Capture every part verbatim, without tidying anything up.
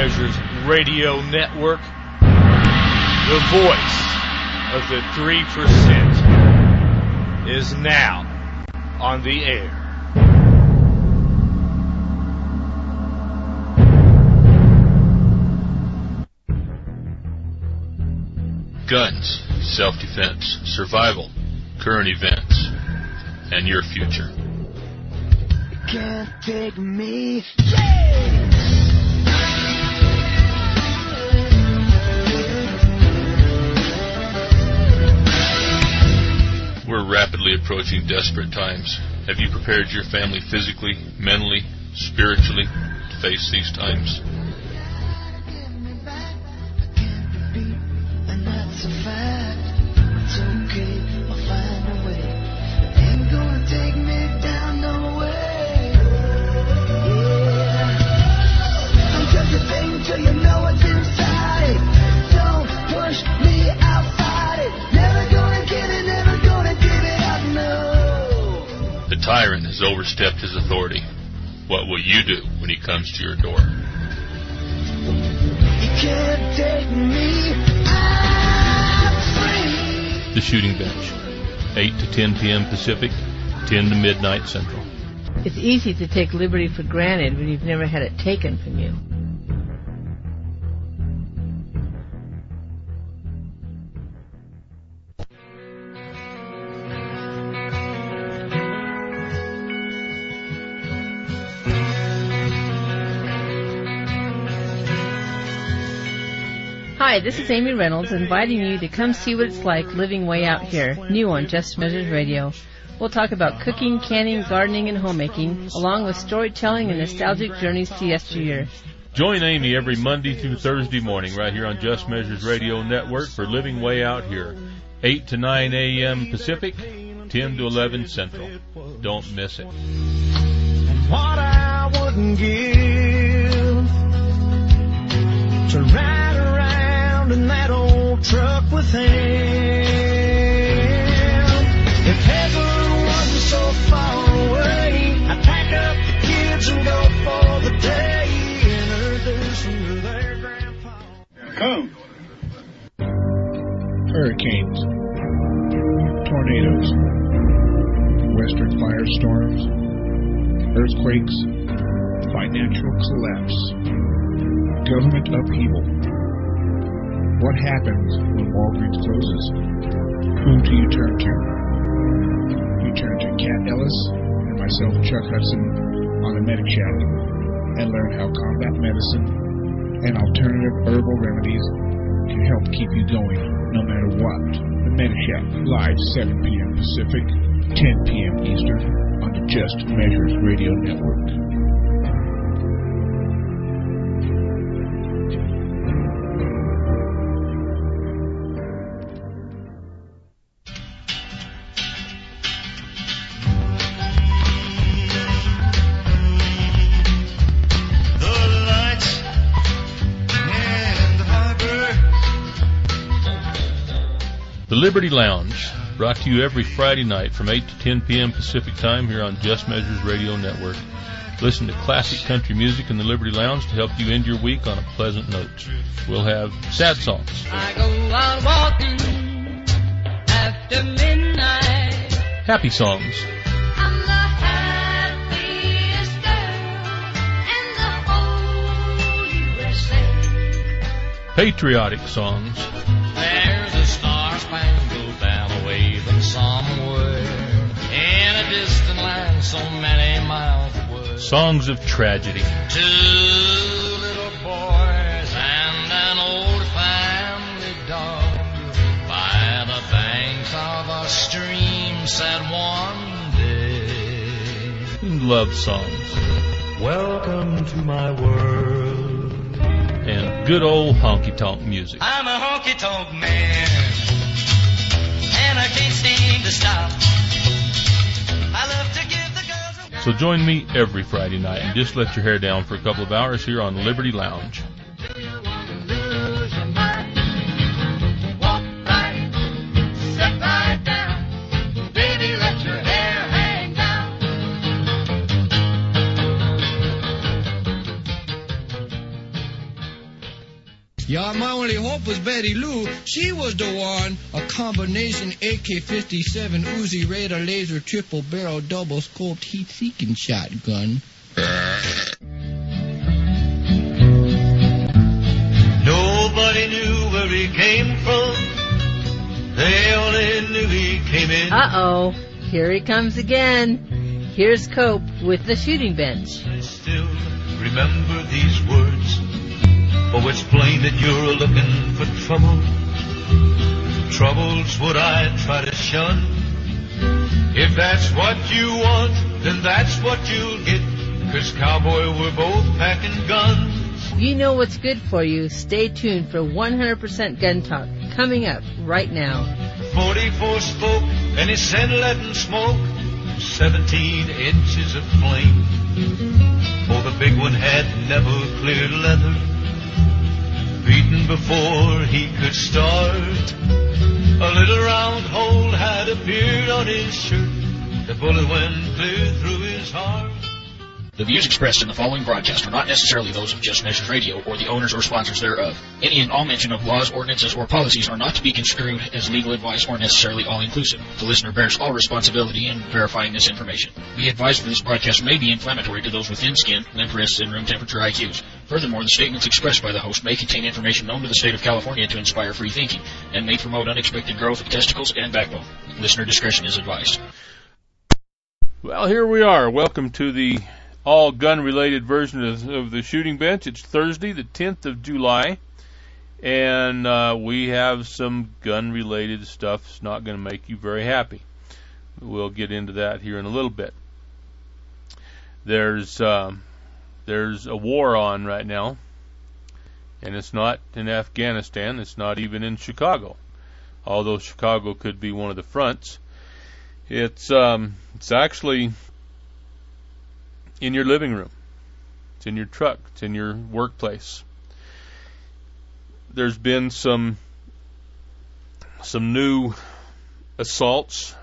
Measures Radio Network, the voice of the three percent, is now on the air. Guns, self-defense, survival, current events, and your future. Can't take me. We're rapidly approaching desperate times. Have you prepared your family physically, mentally, spiritually to face these times? That's a fact. It's okay, I'll find a way. Ain't gonna take me down no way. Yeah. Until you think, till you know what's inside. Don't push me, I'll fight it. Never gonna give it, never gonna give it up, no. The tyrant has overstepped his authority. What will you do when he comes to your door? You can't take me. The Shooting Bench, eight to ten p.m. Pacific, ten to midnight Central. It's easy to take liberty for granted when you've never had it taken from you. Hi, this is Amy Reynolds inviting you to come see what it's like living way out here, new on Just Measures Radio. We'll talk about cooking, canning, gardening, and homemaking, along with storytelling and nostalgic journeys to yesteryear. Join Amy every Monday through Thursday morning right here on Just Measures Radio Network for Living Way Out Here, eight to nine a.m. Pacific, ten to eleven Central. Don't miss it. And what I wouldn't give to ride around in that old truck with him. If heaven wasn't so far away, I'd pack up the kids and go for the day, introduce them to their grandpa. Come. Hurricanes, tornadoes, western firestorms, earthquakes, financial collapse, government upheaval. What happens when Walgreens closes? Who do you turn to? You turn to Kat Ellis and myself, Chuck Hudson, on the Medic Shack and learn how combat medicine and alternative herbal remedies can help keep you going no matter what. The Medic Shack, live seven p.m. Pacific, ten p.m. Eastern on the Just Measures Radio Network. The Liberty Lounge, brought to you every Friday night from eight to ten p.m. Pacific Time here on Just Measures Radio Network. Listen to classic country music in the Liberty Lounge to help you end your week on a pleasant note. We'll have sad songs, I go out walking after midnight. happy songs, I'm the happiest girl in the whole U S A. patriotic songs, There's a star-spangled banner waving somewhere in a distant land so many miles away. songs of tragedy, Two little boys and an old family dog by the banks of a stream said one day, and love songs, welcome to my world. and good old honky-tonk music. I'm a honky-tonk man, and I can't seem to stop. I love to give the girls a... So join me every Friday night and just let your hair down for a couple of hours here on Liberty Lounge. Yeah, my only hope was Betty Lou. She was the one. A combination A K fifty-seven Uzi Raider laser triple barrel double scoped heat seeking shotgun. Nobody knew where he came from. They only knew he came in. Uh-oh. Here he comes again. Here's Cope with the shooting bench. I still remember these words. Oh, it's plain that you're looking for trouble. Trouble's what I try to shun. If that's what you want, then that's what you'll get. 'Cause cowboy, we're both packing guns. You know what's good for you. Stay tuned for one hundred percent Gun Talk coming up right now. forty-four spoke and he sent leaden smoke. seventeen inches of flame. Oh, the big one had never cleared leather. Beaten before he could start. A little round hole had appeared on his shirt. The bullet went clear through his heart. The views expressed in the following broadcast are not necessarily those of Just Measures Radio or the owners or sponsors thereof. Any and all mention of laws, ordinances, or policies are not to be construed as legal advice or necessarily all-inclusive. The listener bears all responsibility in verifying this information. Be advised that this broadcast may be inflammatory to those with thin skin, limp wrists, and room temperature I Qs. Furthermore, the statements expressed by the host may contain information known to the state of California to inspire free thinking and may promote unexpected growth of testicles and backbone. Listener discretion is advised. Well, here we are. Welcome to the all gun-related version of, of the shooting bench. It's Thursday, the tenth of July, and uh, we have some gun-related stuff that's not going to make you very happy. We'll get into that here in a little bit. There's um, there's a war on right now, and it's not in Afghanistan. It's not even in Chicago, although Chicago could be one of the fronts. It's um, it's actually in your living room. It's in your truck. It's in your workplace. There's been some some new assaults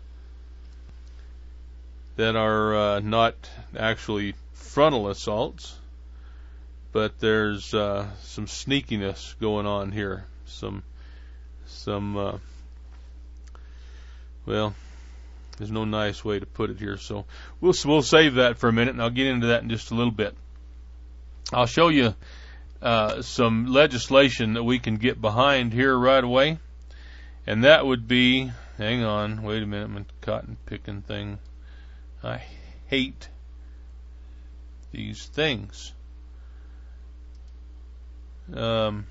that are uh, not actually frontal assaults, but there's uh, some sneakiness going on here. Some some uh, well, there's no nice way to put it here, so we'll we'll save that for a minute, and I'll get into that in just a little bit. I'll show you uh, some legislation that we can get behind here right away, and that would be, hang on, wait a minute, my cotton picking thing. I hate these things. Um,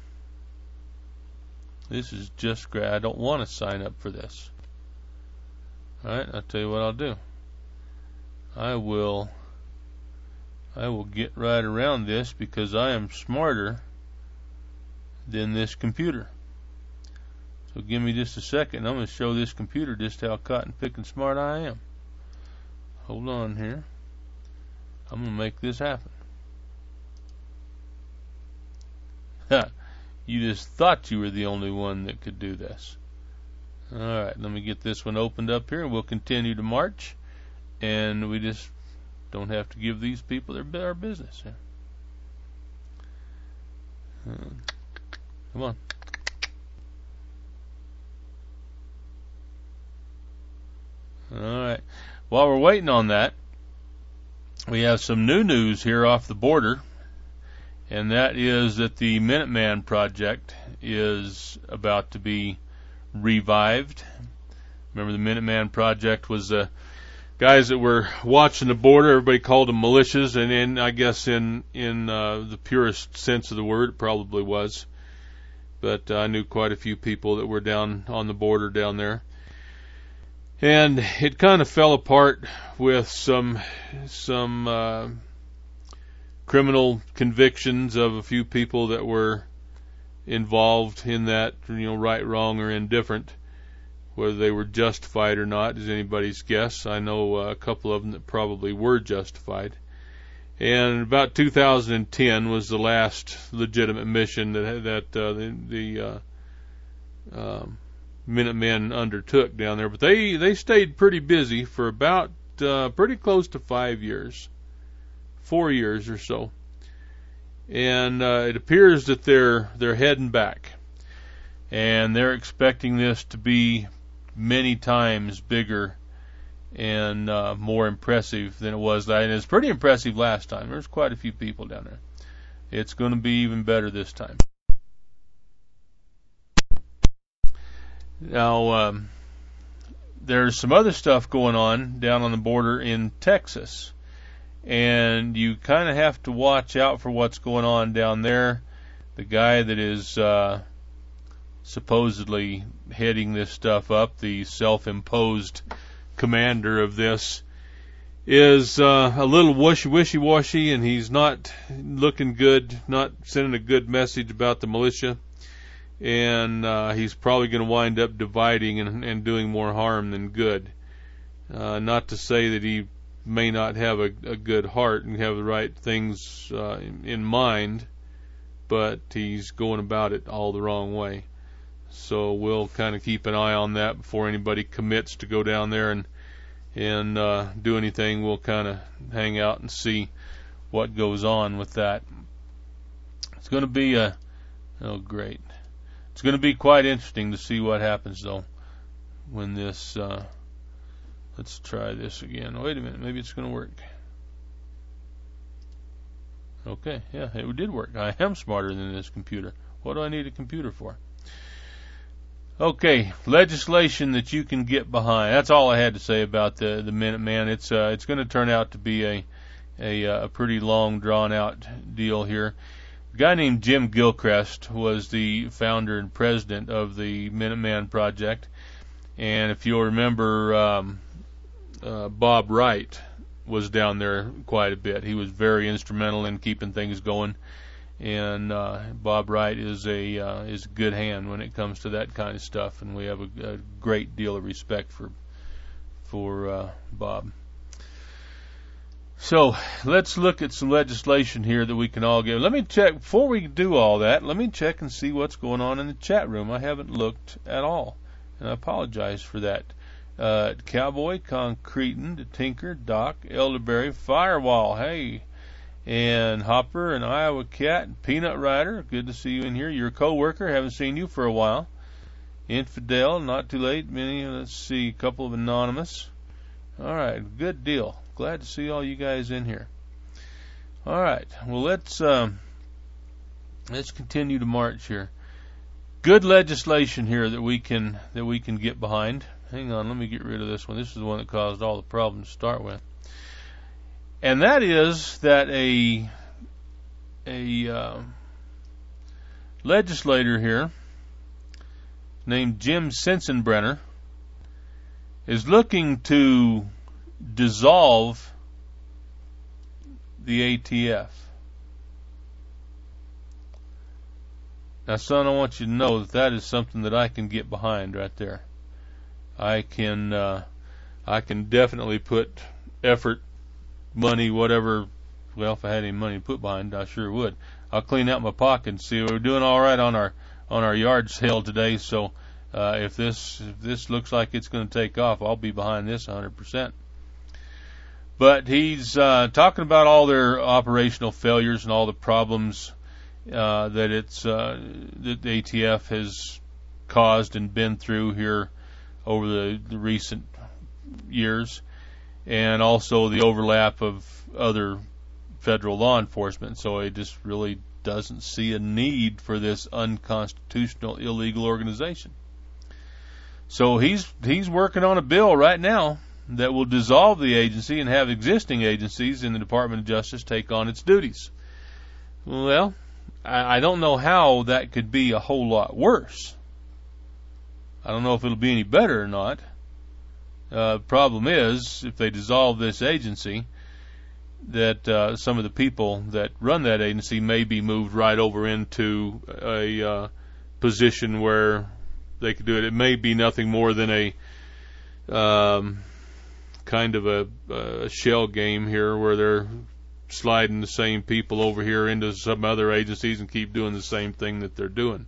this is just great. I don't want to sign up for this. Alright, I'll tell you what I'll do. I will I will get right around this because I am smarter than this computer. So give me just a second. I'm going to show this computer just how cotton picking smart I am. Hold on here. I'm going to make this happen. Ha! You just thought you were the only one that could do this. Alright, let me get this one opened up here, and we'll continue to march. And we just don't have to give these people their, our business. Uh, come on. Alright. While we're waiting on that, we have some new news here off the border, and that is that the Minuteman Project is about to be revived. Remember, the Minuteman Project was the guys that were watching the border. Everybody called them militias, and in, I guess in in uh, the purest sense of the word, it probably was. But uh, I knew quite a few people that were down on the border down there. And it kind of fell apart with some some uh, criminal convictions of a few people that were involved in that, you know, right, wrong, or indifferent. Whether they were justified or not is anybody's guess. I know uh, a couple of them that probably were justified. And about two thousand ten was the last legitimate mission that that uh, the, the uh, um, Minutemen undertook down there. But they, they stayed pretty busy for about uh, pretty close to five years, four years or so. and uh, it appears that they're they're heading back, and they're expecting this to be many times bigger and uh, more impressive than it was. And it's pretty impressive last time. There's quite a few people down there. It's going to be even better this time. Now, um, there's some other stuff going on down on the border in Texas, and you kind of have to watch out for what's going on down there. The guy that is uh, supposedly heading this stuff up, the self-imposed commander of this, is uh, a little wishy-washy, and he's not looking good, not sending a good message about the militia, and uh, he's probably going to wind up dividing and, and doing more harm than good. Uh, not to say that he may not have a, a good heart and have the right things uh, in, in mind, but he's going about it all the wrong way. So we'll kind of keep an eye on that before anybody commits to go down there and and uh, do anything. We'll kind of hang out and see what goes on with that. It's going to be a oh great. It's going to be quite interesting to see what happens though when this. Uh, let's try this again. Wait a minute, maybe it's going to work. Okay, yeah, it did work. I am smarter than this computer. What do I need a computer for? Okay, legislation that you can get behind. That's all I had to say about the the Minuteman. It's uh, it's going to turn out to be a a, a pretty long, drawn out deal here. A guy named Jim Gilchrist was the founder and president of the Minuteman Project, and if you'll remember, um, uh, Bob Wright was down there quite a bit. He was very instrumental in keeping things going. And uh, Bob Wright is a uh, is a good hand when it comes to that kind of stuff, and we have a, a great deal of respect for for uh, Bob. So let's look at some legislation here that we can all get. Let me check before we do all that. Let me check and see what's going on in the chat room. I haven't looked at all, and I apologize for that. Uh, Cowboy, Concretin, the Tinker, Doc, Elderberry, Firewall. Hey. And Hopper and Iowa Cat and Peanut Rider, good to see you in here. Your co-worker, haven't seen you for a while. Infidel, not too late. Many, let's see, a couple of anonymous. All right, good deal. Glad to see all you guys in here. All right, well let's um, let's continue to march here. Good legislation here that we can that we can get behind. Hang on, let me get rid of this one. This is the one that caused all the problems to start with. And that is that a a uh, legislator here named Jim Sensenbrenner is looking to dissolve the A T F. Now, son, I want you to know that that is something that I can get behind right there. I can uh, I can definitely put effort, money, whatever. Well, if I had any money to put behind, I sure would. I'll clean out my pocket and see. We're doing all right on our on our yard sale today. So uh, if this if this looks like it's going to take off, I'll be behind this one hundred percent. But he's uh, talking about all their operational failures and all the problems uh, that it's uh, that the A T F has caused and been through here over the, the recent years, and also the overlap of other federal law enforcement. So he just really doesn't see a need for this unconstitutional, illegal organization. So he's he's working on a bill right now that will dissolve the agency and have existing agencies in the Department of Justice take on its duties. Well, I, I don't know how that could be a whole lot worse. I don't know if it'll be any better or not. Uh, the problem is, if they dissolve this agency, that uh, some of the people that run that agency may be moved right over into a uh, position where they could do it. It may be nothing more than a um, kind of a, a shell game here where they're sliding the same people over here into some other agencies and keep doing the same thing that they're doing.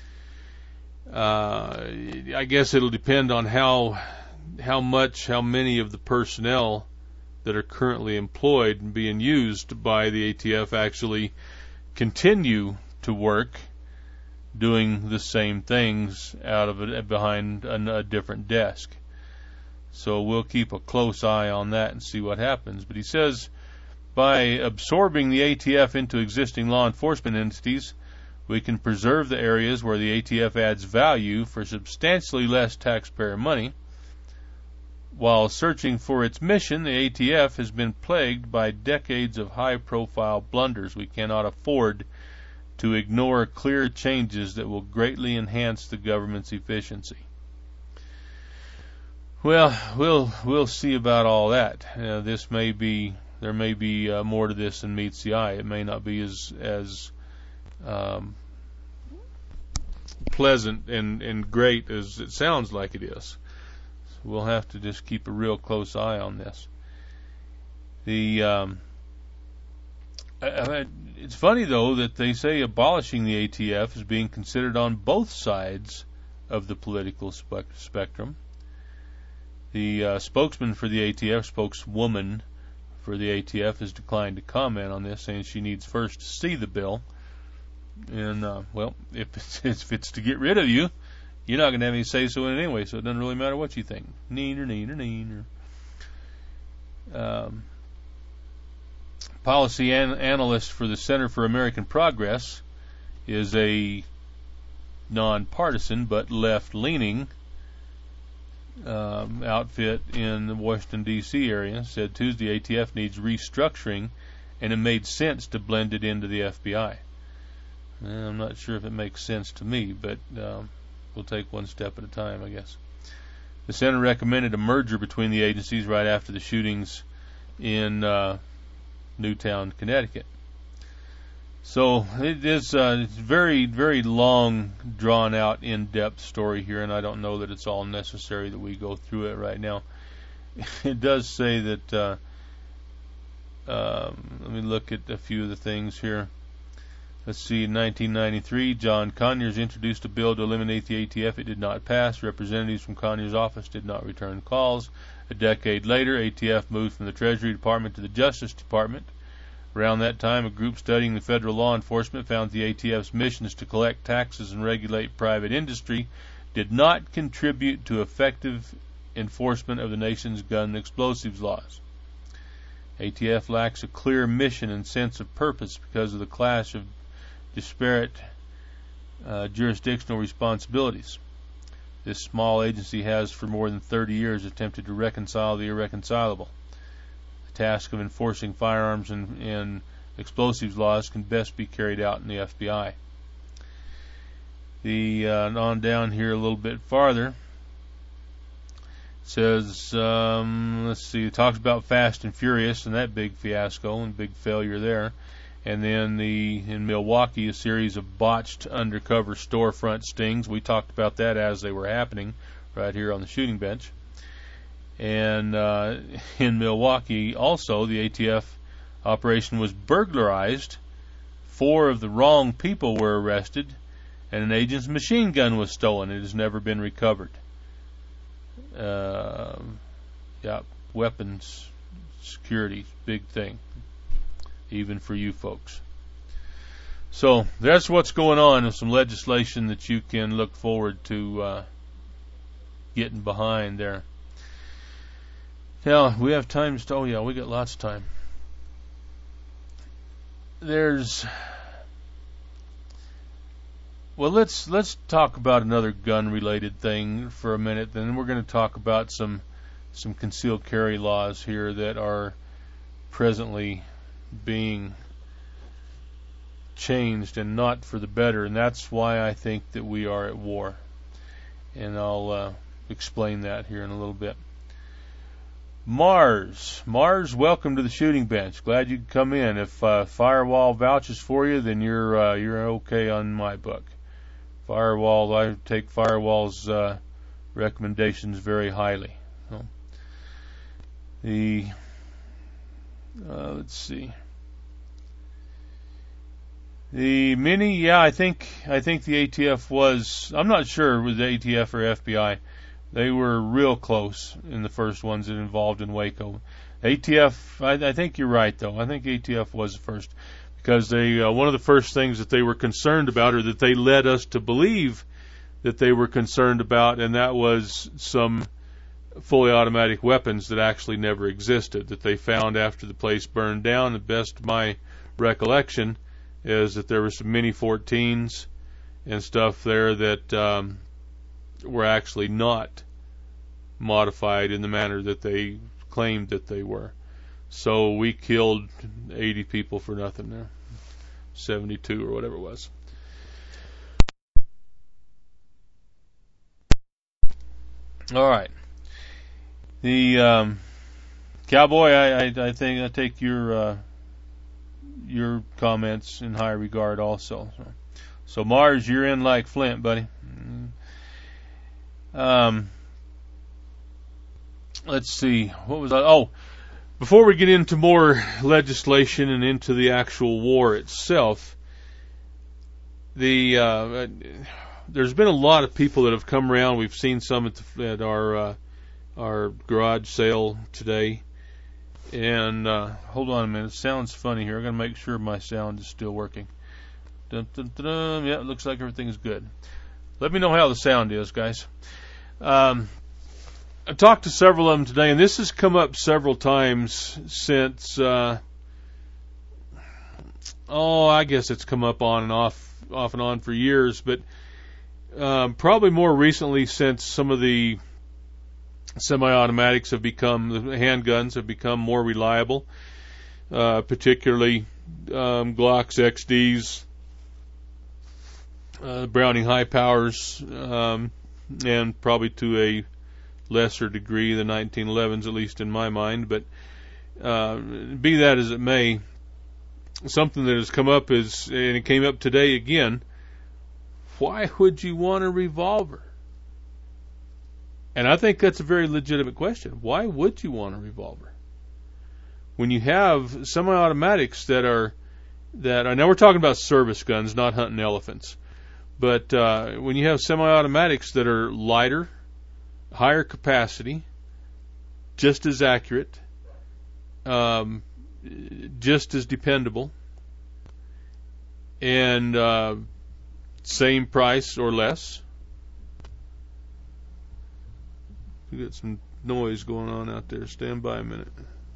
Uh, I guess it'll depend on how how much, how many of the personnel that are currently employed and being used by the A T F actually continue to work doing the same things out of it behind a, a different desk. So we'll keep a close eye on that and see what happens. But he says by absorbing the A T F into existing law enforcement entities, we can preserve the areas where the A T F adds value for substantially less taxpayer money. While searching for its mission, the A T F has been plagued by decades of high-profile blunders. We cannot afford to ignore clear changes that will greatly enhance the government's efficiency. Well, we'll we'll see about all that. Uh, this may be there may be uh, more to this than meets the eye. It may not be as as um, pleasant and, and great as it sounds like it is. So we'll have to just keep a real close eye on this. The um, I, I, it's funny though that they say abolishing the A T F is being considered on both sides of the political spe- spectrum. The uh, spokesman for the A T F, spokeswoman for the A T F, has declined to comment on this, saying she needs first to see the bill. And, uh, well, if it's, if it's to get rid of you, you're not going to have any say-so in it anyway, so it doesn't really matter what you think. Neener, neener, neener. Um, policy an- analyst for the Center for American Progress is a nonpartisan but left-leaning Um, outfit in the Washington, D C area, said Tuesday A T F needs restructuring and it made sense to blend it into the F B I. And I'm not sure if it makes sense to me, but um, we'll take one step at a time, I guess. The Senate recommended a merger between the agencies right after the shootings in uh, Newtown, Connecticut. So it is uh, it's very, very long, drawn-out, in-depth story here, and I don't know that it's all necessary that we go through it right now. It does say that, uh, um, let me look at a few of the things here. Let's see, in nineteen ninety-three, John Conyers introduced a bill to eliminate the A T F. It did not pass. Representatives from Conyers' office did not return calls. A decade later, A T F moved from the Treasury Department to the Justice Department. Around that time, a group studying the federal law enforcement found the A T F's missions to collect taxes and regulate private industry did not contribute to effective enforcement of the nation's gun and explosives laws. A T F lacks a clear mission and sense of purpose because of the clash of disparate uh, jurisdictional responsibilities. This small agency has for more than thirty years attempted to reconcile the irreconcilable. Task of enforcing firearms and, and explosives laws can best be carried out in the F B I. The uh, on down here a little bit farther, it says, um, let's see, it talks about Fast and Furious and that big fiasco and big failure there. And then the in Milwaukee, a series of botched undercover storefront stings. We talked about that as they were happening right here on the shooting bench. And uh, in Milwaukee, also, the A T F operation was burglarized. Four of the wrong people were arrested, and an agent's machine gun was stolen. It has never been recovered. Uh, yeah, weapons security, big thing, even for you folks. So that's what's going on with some legislation that you can look forward to uh, getting behind there. Yeah, we have time to, oh yeah, we got lots of time. There's, well, let's let's talk about another gun-related thing for a minute. Then we're going to talk about some some concealed carry laws here that are presently being changed and not for the better, and that's why I think that we are at war. And I'll uh, explain that here in a little bit. Mars. Mars, welcome to the shooting bench. Glad you could come in. If uh, Firewall vouches for you, then you're uh, you're okay on my book. Firewall, I take Firewall's uh, recommendations very highly. So, the uh, let's see. The Mini, yeah, I think I think the A T F was. I'm not sure with the A T F or F B I. They were real close in the first ones that involved in Waco. A T F, I, I think you're right, though. I think A T F was the first because they uh, one of the first things that they were concerned about, or that they led us to believe that they were concerned about, and that was some fully automatic weapons that actually never existed, that they found after the place burned down. The best of my recollection is that there were some Mini fourteens and stuff there that um, were actually not modified in the manner that they claimed that they were. So we killed eighty people for nothing there, seventy-two or whatever it was. All right. The um, Cowboy, I, I, I think I take your uh, your comments in high regard also. So, so Mars, you're in like Flint, buddy. Um, let's see, what was I? Oh, before we get into more legislation and into the actual war itself, the uh, there's been a lot of people that have come around. We've seen some at, the, at our uh, our garage sale today. And uh, hold on a minute, it sounds funny here. I'm going to make sure my sound is still working. Dun, dun, dun, dun. Yeah, it looks like everything's good. Let me know how the sound is, guys. Um, I talked to several of them today, and this has come up several times since, uh, oh, I guess it's come up on and off, off and on for years, but um, probably more recently since some of the semi-automatics have become, the handguns have become more reliable, uh, particularly um, Glocks, X Ds, uh, Browning high powers, um, and probably to a lesser degree the nineteen elevens, at least in my mind. But uh, be that as it may, something that has come up is, and it came up today again, why would you want a revolver? And I think that's a very legitimate question. Why would you want a revolver? When you have semi-automatics that are, that are, now we're talking about service guns, not hunting elephants. But uh, when you have semi-automatics that are lighter, higher capacity, just as accurate, um, just as dependable, and uh, same price or less. We got some noise going on out there. Stand by a minute.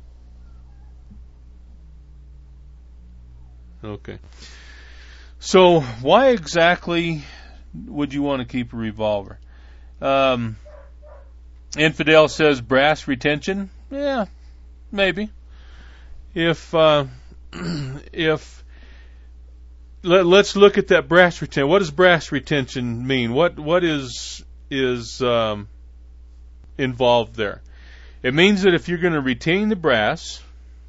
Okay. So, why exactly would you want to keep a revolver? Um, Infidel says brass retention. Yeah, maybe. If uh, if let, let's look at that brass retention. What does brass retention mean? What what is is um, involved there? It means that if you're going to retain the brass,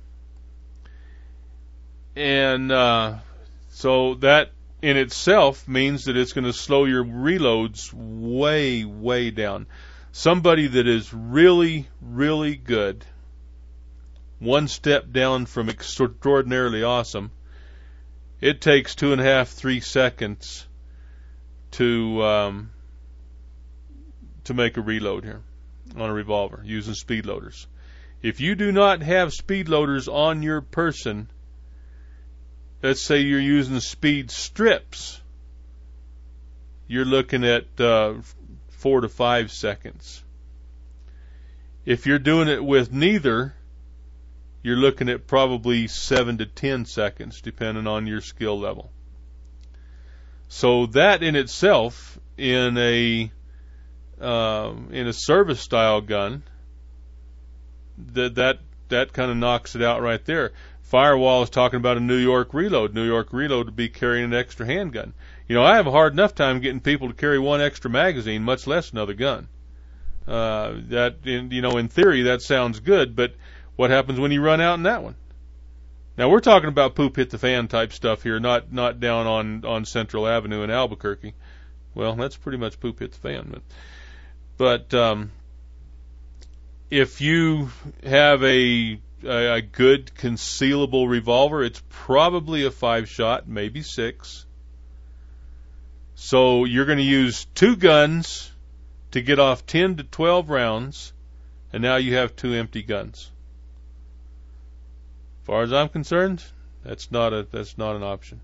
and uh, so that in itself means that it's going to slow your reloads way, way down. Somebody that is really, really good, one step down from extraordinarily awesome, it takes two and a half, three seconds to um, to make a reload here on a revolver using speed loaders. If you do not have speed loaders on your person, let's say you're using speed strips, you're looking at uh, four to five seconds. If you're doing it with neither, you're looking at probably seven to ten seconds, depending on your skill level. So that in itself, in a uh, in a service style gun, that that that kind of knocks it out right there. Firewall is talking about a New York reload. New York reload would be carrying an extra handgun. You know, I have a hard enough time getting people to carry one extra magazine, much less another gun. Uh, that, in, you know, in theory, that sounds good, but what happens when you run out in that one? Now, we're talking about poop hit the fan type stuff here, not not down on, on Central Avenue in Albuquerque. Well, that's pretty much poop hit the fan. But, but um, if you have a A, a good concealable revolver, it's probably a five shot, maybe six. So you're going to use two guns to get off ten to twelve rounds, and now you have two empty guns. As far as I'm concerned, That's not a that's not an option.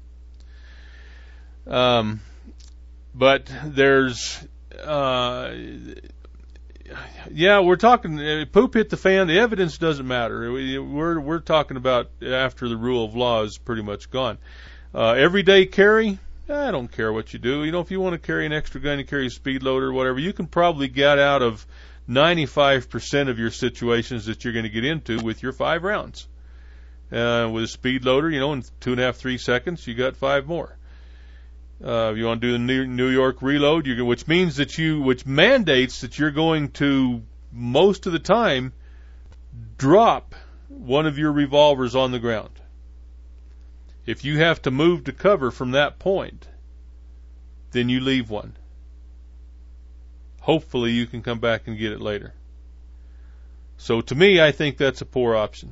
Um, but there's, uh, yeah, we're talking uh, poop hit the fan. The evidence doesn't matter. We, we're we're talking about after the rule of law is pretty much gone. Uh, everyday carry, I don't care what you do. You know, if you want to carry an extra gun, you carry a speed loader or whatever, you can probably get out of ninety-five percent of your situations that you're going to get into with your five rounds. Uh, with a speed loader, you know, in two and a half, three seconds, you got five more. Uh, if you want to do the New, New York reload, you can, which means that you, which mandates that you're going to, most of the time, drop one of your revolvers on the ground. If you have to move to cover from that point, then you leave one. Hopefully you can come back and get it later. So to me, I think that's a poor option.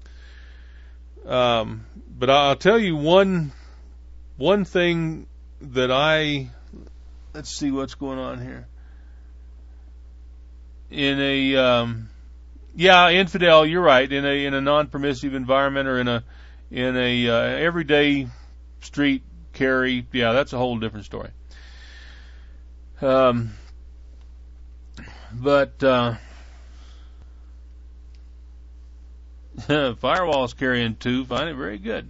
Um, but I'll tell you one, one thing that I, let's see what's going on here. In a, um, yeah, infidel, you're right. In a, in a non-permissive environment or in a, in a, uh, everyday street carry, yeah, that's a whole different story. Um, but, uh, Firewall's carrying two, find it very good.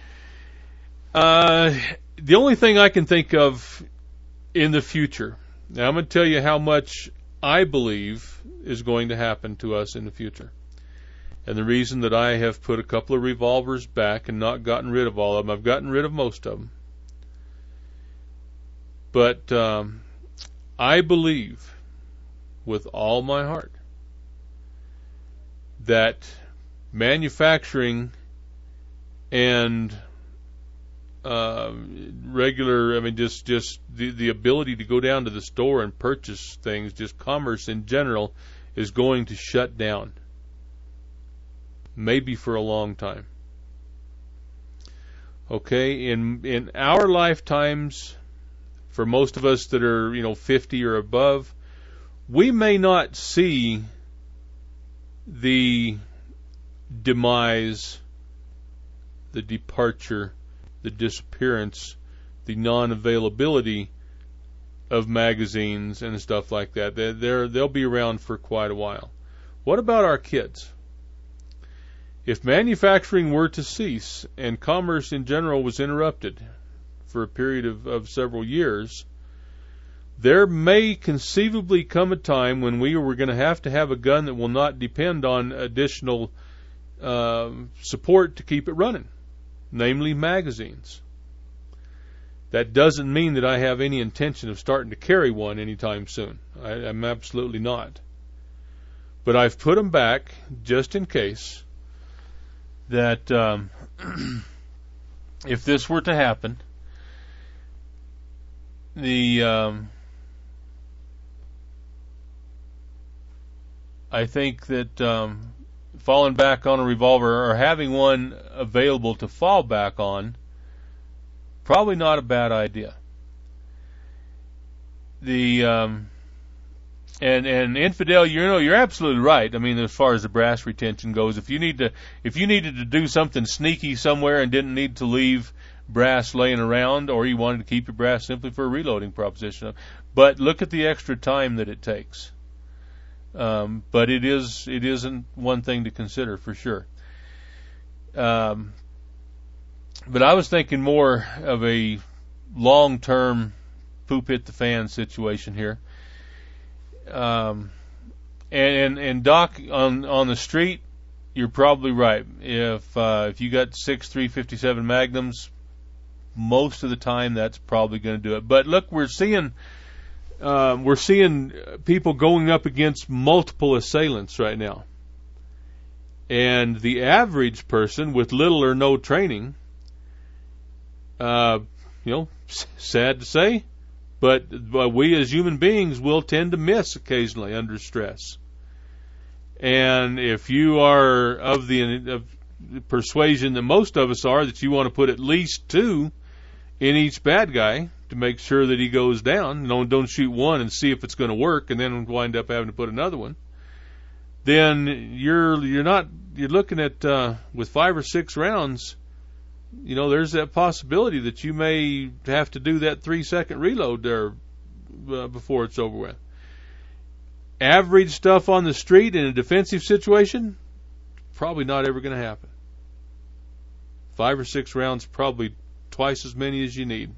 Uh, the only thing I can think of in the future, now I'm going to tell you how much I believe is going to happen to us in the future. And the reason that I have put a couple of revolvers back and not gotten rid of all of them, I've gotten rid of most of them. But um, I believe with all my heart that manufacturing and uh, regular, I mean, just just the, the ability to go down to the store and purchase things, just commerce in general, is going to shut down. Maybe for a long time. Okay, in in our lifetimes, for most of us that are, you know, fifty or above, we may not see the demise, the departure, the disappearance, the non-availability of magazines and stuff like that. They're, they're, they'll be around for quite a while. What about our kids? If manufacturing were to cease and commerce in general was interrupted for a period of, of several years, there may conceivably come a time when we were going to have to have a gun that will not depend on additional uh, support to keep it running, namely magazines. That doesn't mean that I have any intention of starting to carry one anytime soon. I, I'm absolutely not. But I've put them back just in case that um, if this were to happen, the um, I think that um, falling back on a revolver or having one available to fall back on, probably not a bad idea. The um, and and infidel, you know, you're absolutely right. I mean, as far as the brass retention goes, if you need to, if you needed to do something sneaky somewhere and didn't need to leave brass laying around, or you wanted to keep your brass simply for a reloading proposition, but look at the extra time that it takes. Um, but it is it isn't one thing to consider for sure. Um, but I was thinking more of a long-term poop hit the fan situation here. Um, and, and and Doc, on on the street, you're probably right. If uh, if you got six three fifty-seven Magnums, most of the time that's probably going to do it. But look, we're seeing uh, we're seeing people going up against multiple assailants right now, and the average person with little or no training, uh, you know, sad to say, but, but we as human beings will tend to miss occasionally under stress. And if you are of the of persuasion that most of us are, that you want to put at least two in each bad guy to make sure that he goes down, don't, don't shoot one and see if it's going to work and then wind up having to put another one, then you're you're not you're looking at uh, with five or six rounds, you know, there's that possibility that you may have to do that three-second reload there uh, before it's over with. Average stuff on the street in a defensive situation, probably not ever going to happen. Five or six rounds, probably twice as many as you need.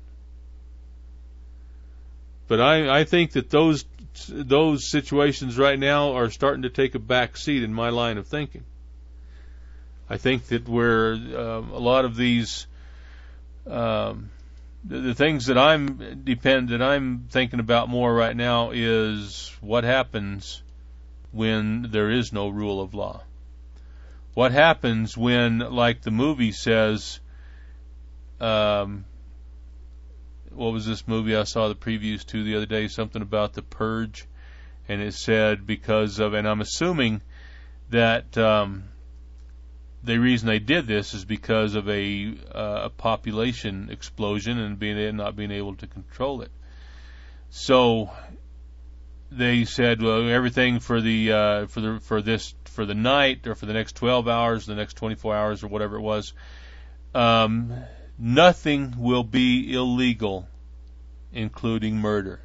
But I, I think that those those situations right now are starting to take a back seat in my line of thinking. I think that where uh, a lot of these um, the, the things that I'm depend that I'm thinking about more right now is what happens when there is no rule of law. What happens when, like the movie says, um, what was this movie I saw the previews to the other day? Something about the purge, and it said because of, and I'm assuming that um, the reason they did this is because of a, uh, a population explosion and being not being able to control it. So they said, well, everything for the uh, for the for this for the night or for the next twelve hours, the next twenty-four hours, or whatever it was, um, nothing will be illegal, including murder.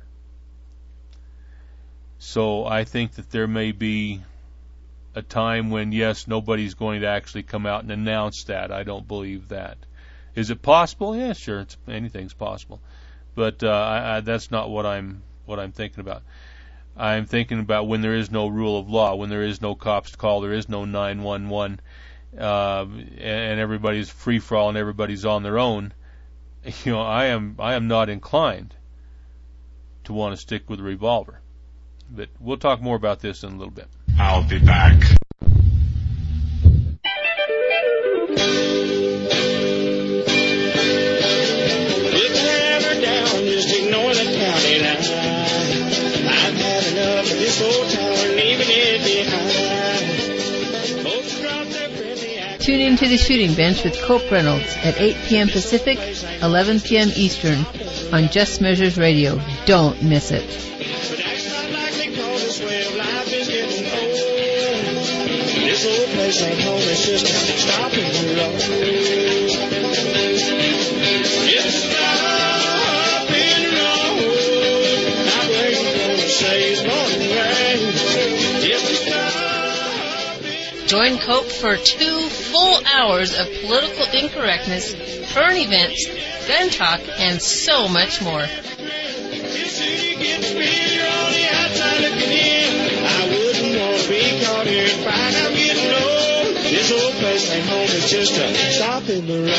So I think that there may be a time when, yes, nobody's going to actually come out and announce that. I don't believe that. Is it possible? Yeah, sure. It's, anything's possible, but uh, I, I, that's not what I'm what I'm thinking about. I'm thinking about when there is no rule of law, when there is no cops to call, there is no nine one one, uh, and everybody's free for all and everybody's on their own. You know, I am I am not inclined to want to stick with a revolver. But we'll talk more about this in a little bit. I'll be back. Tune in to the Shooting Bench with Cope Reynolds at eight p.m. Pacific, eleven p.m. Eastern on Just Measures Radio. Don't miss it. This old place ain't home, it's just stopping the road. It's stopping the road. Now where you gonna say it's morning rain? It's stopping. Join Cope for two full hours of political incorrectness, current events, gun talk, and so much more. This city gets bigger on the outside looking in. I wouldn't want to be caught here and find I'm getting old. This old place ain't home, it's just a stop in the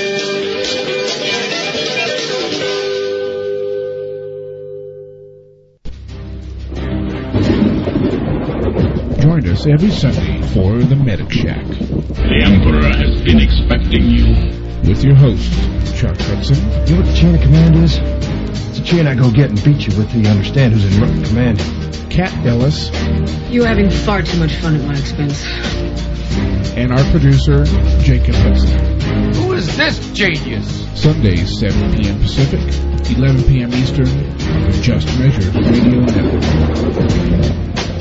road. Join us every Sunday for the Medic Shack. The Emperor has been expecting you. With your host, Chuck Hudson. You know what the chain of command is? It's a chain I go get and beat you with till you understand who's in command. Kat Ellis. You're having far too much fun at my expense. And our producer, Jacob Hudson. Who is this genius? Sundays, seven p.m. Pacific, eleven p.m. Eastern, on the Just Measured Radio Network.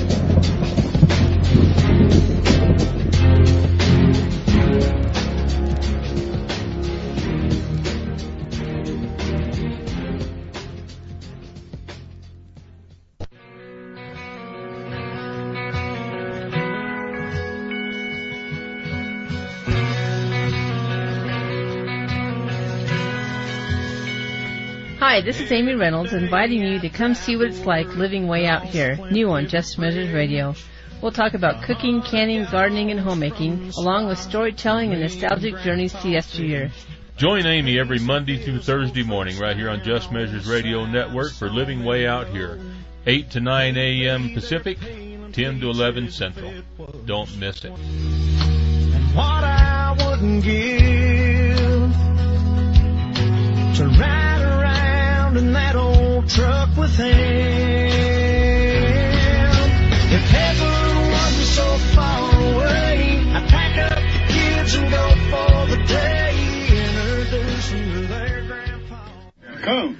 Hi, this is Amy Reynolds inviting you to come see what it's like living way out here, new on Just Measures Radio. We'll talk about cooking, canning, gardening, and homemaking, along with storytelling and nostalgic journeys to yesteryear. Join Amy every Monday through Thursday morning right here on Just Measures Radio Network for Living Way Out Here, eight to nine a.m. Pacific, ten to eleven Central. Don't miss it. And what I wouldn't give to ride around in that old truck with him. If heaven wasn't so far away, I'd pack up the kids and go for the day, introduce them to their grandpa. Come.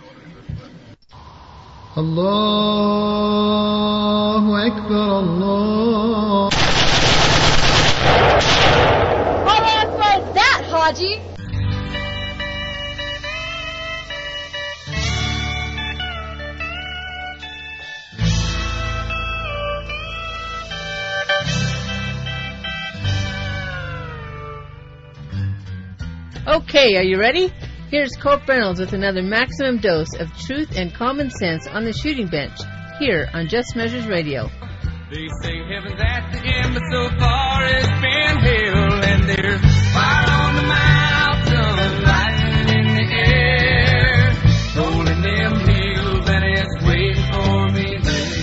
Allahu Akbar, Allah. What ass was that, Haji? Okay, are you ready? Here's Colt Reynolds with another maximum dose of truth and common sense on the shooting bench, here on Just Measures Radio. They say heaven's at the end, but so far it's been hell, and there's fire on the mountain, lightning in the air, rolling them hills, and it's waiting for me there.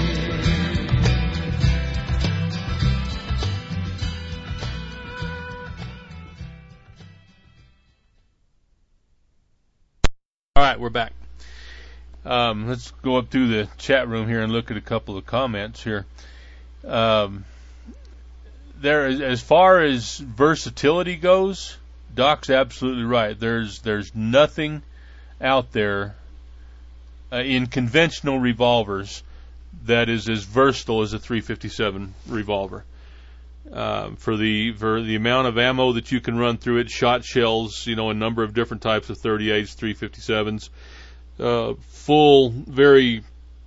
All right, we're back. Um, let's go up through the chat room here and look at a couple of comments here. Um, there, as far as versatility goes, Doc's absolutely right. There's there's nothing out there uh, in conventional revolvers that is as versatile as a three fifty-seven revolver. Uh, for the for the amount of ammo that you can run through it, shot shells, you know, a number of different types of thirty-eights, three fifty-sevens, uh, full, very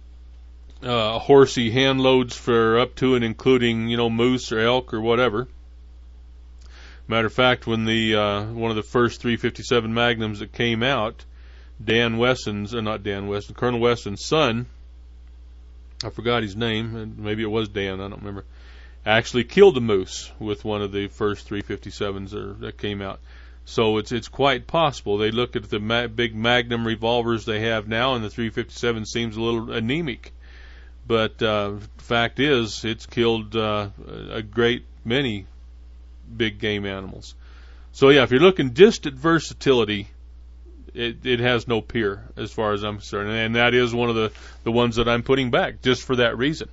uh, horsey hand loads for up to and including, you know, moose or elk or whatever. Matter of fact, when the uh, one of the first three fifty-seven Magnums that came out, Dan Wesson's, uh, not Dan Wesson, Colonel Wesson's son, I forgot his name, maybe it was Dan, I don't remember, actually killed a moose with one of the first three fifty-sevens that came out. So it's it's quite possible. They look at the ma- big Magnum revolvers they have now, and the three fifty-seven seems a little anemic. But uh, fact is, it's killed uh, a great many big game animals. So yeah, if you're looking just at versatility, it, it has no peer as far as I'm concerned, and that is one of the, the ones that I'm putting back just for that reason.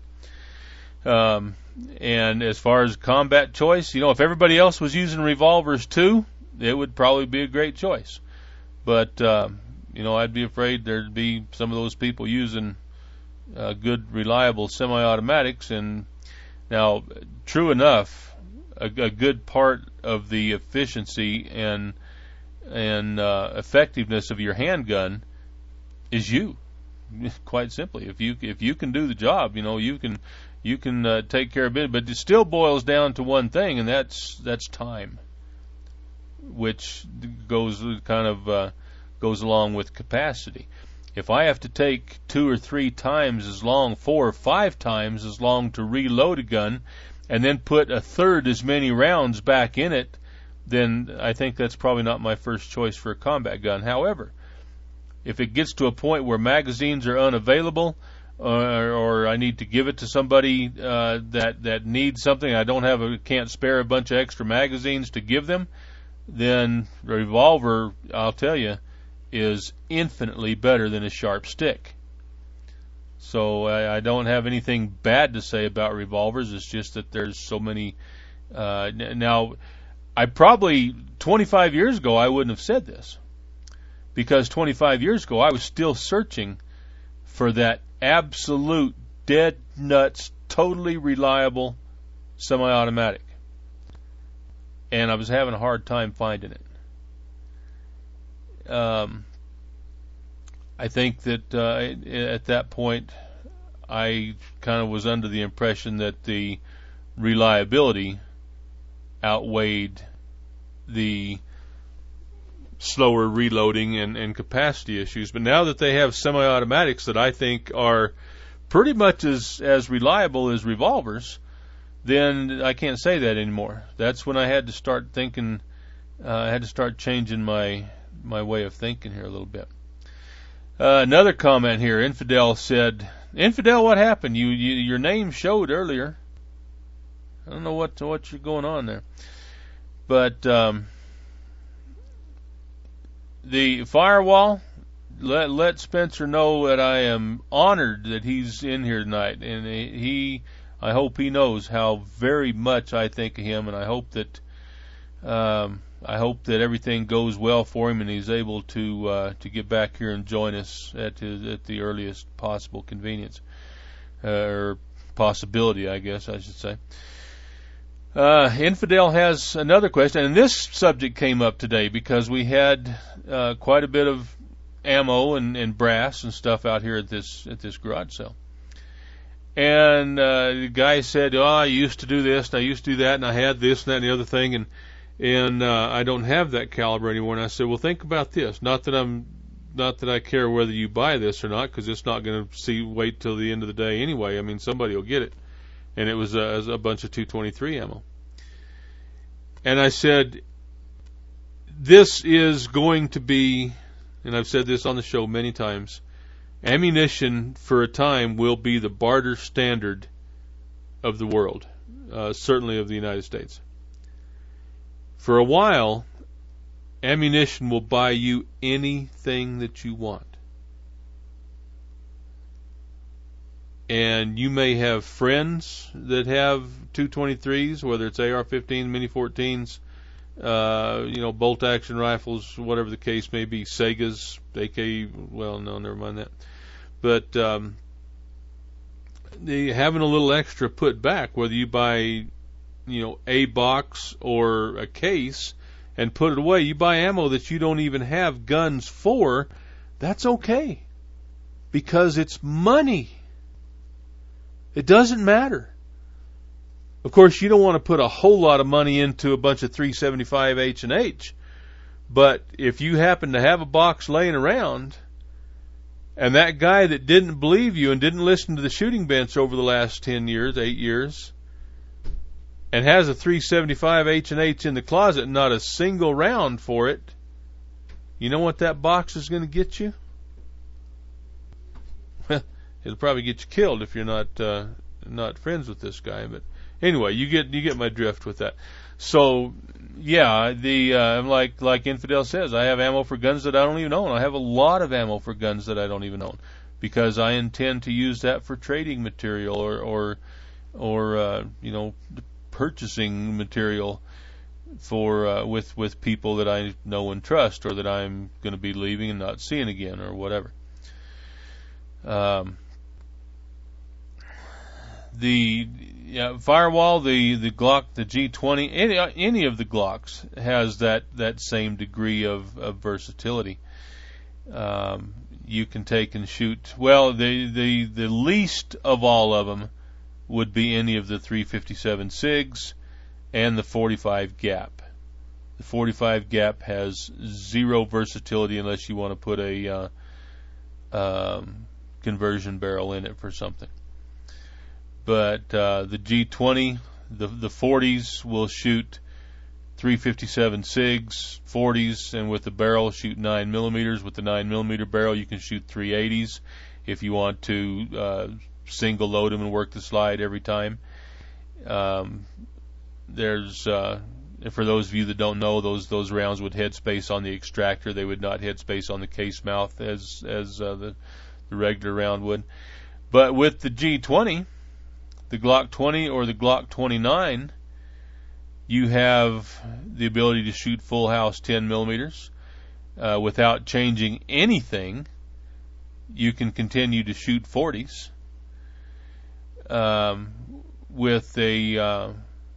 Um, and as far as combat choice, you know, if everybody else was using revolvers too, it would probably be a great choice. But, uh, you know, I'd be afraid there'd be some of those people using uh, good, reliable semi-automatics. And now, true enough, a, a good part of the efficiency and and uh, effectiveness of your handgun is you. Quite simply, if you if you can do the job, you know, you can you can uh, take care of it. But it still boils down to one thing, and that's that's time, which goes kind of uh, goes along with capacity. If I have to take two or three times as long, four or five times as long to reload a gun, and then put a third as many rounds back in it, then I think that's probably not my first choice for a combat gun. However, if it gets to a point where magazines are unavailable, or, or I need to give it to somebody uh, that that needs something, I don't have a can't spare a bunch of extra magazines to give them, then the revolver, I'll tell you, is infinitely better than a sharp stick. So I, I don't have anything bad to say about revolvers. It's just that there's so many. Uh, now, I probably twenty-five years ago I wouldn't have said this, because twenty-five years ago I was still searching for that absolute dead nuts, totally reliable semi-automatic, and I was having a hard time finding it. Um, I think that uh, at that point I kind of was under the impression that the reliability outweighed the slower reloading and, and capacity issues. But now that they have semi-automatics that I think are pretty much as, as reliable as revolvers, then I can't say that anymore. That's when I had to start thinking, uh, I had to start changing my my way of thinking here a little bit. Uh, another comment here, Infidel said, Infidel, what happened? You, you your name showed earlier. I don't know what what you're going on there. But um, the firewall, let let Spencer know that I am honored that he's in here tonight, and he, I hope he knows how very much I think of him, and I hope that um, I hope that everything goes well for him, and he's able to uh, to get back here and join us at his, at the earliest possible convenience uh, or possibility, I guess I should say. Uh, Infidel has another question, and this subject came up today because we had uh, quite a bit of ammo and, and brass and stuff out here at this at this garage sale. And uh, the guy said, "Oh, I used to do this, and I used to do that, and I had this and that and the other thing." And and uh, I don't have that caliber anymore. And I said, well, think about this. Not that I'm, not that I care whether you buy this or not, because it's not going to see wait till the end of the day anyway. I mean, somebody will get it. And it was a, a bunch of two twenty-three ammo. And I said, this is going to be, and I've said this on the show many times, ammunition for a time will be the barter standard of the world, uh, certainly of the United States. For a while, ammunition will buy you anything that you want. And you may have friends that have two twenty-threes, whether it's A R fifteens, Mini fourteens, uh, you know, bolt action rifles, whatever the case may be, Segas, A K, well, no, never mind that. But um, the, having a little extra put back, whether you buy, you know, a box or a case and put it away, you buy ammo that you don't even have guns for, that's okay. Because it's money. It doesn't matter. Of course, you don't want to put a whole lot of money into a bunch of three seventy-five H and H, but if you happen to have a box laying around, and that guy that didn't believe you and didn't listen to the shooting bench over the last ten years, eight years, and has a three seventy-five H and H in the closet and not a single round for it, you know what that box is going to get you? It'll probably get you killed if you're not uh, not friends with this guy. But anyway, you get you get my drift with that. So yeah, the uh, like like Infidel says, I have ammo for guns that I don't even own. I have a lot of ammo for guns that I don't even own because I intend to use that for trading material or or or uh, you know, purchasing material for uh, with with people that I know and trust, or that I'm going to be leaving and not seeing again, or whatever. Um. The yeah, Firewall, the, the Glock, the G twenty, any any of the Glocks has that, that same degree of, of versatility. Um, you can take and shoot. Well, the, the the least of all of them would be any of the three fifty-seven SIGs and the forty-five Gap. The forty-five Gap has zero versatility unless you want to put a uh, um, conversion barrel in it for something. But uh, the G twenty, the the forties will shoot three fifty-seven SIGs, forties, and with the barrel shoot nine millimeters. With the nine millimeter barrel, you can shoot three eighties if you want to uh, single load them and work the slide every time. Um, there's uh, for those of you that don't know, those those rounds would headspace on the extractor. They would not headspace on the case mouth as as uh, the the regular round would. But with the G twenty, the Glock twenty or the Glock twenty-nine, you have the ability to shoot full house ten millimeters uh, without changing anything. You can continue to shoot forties um, with a uh,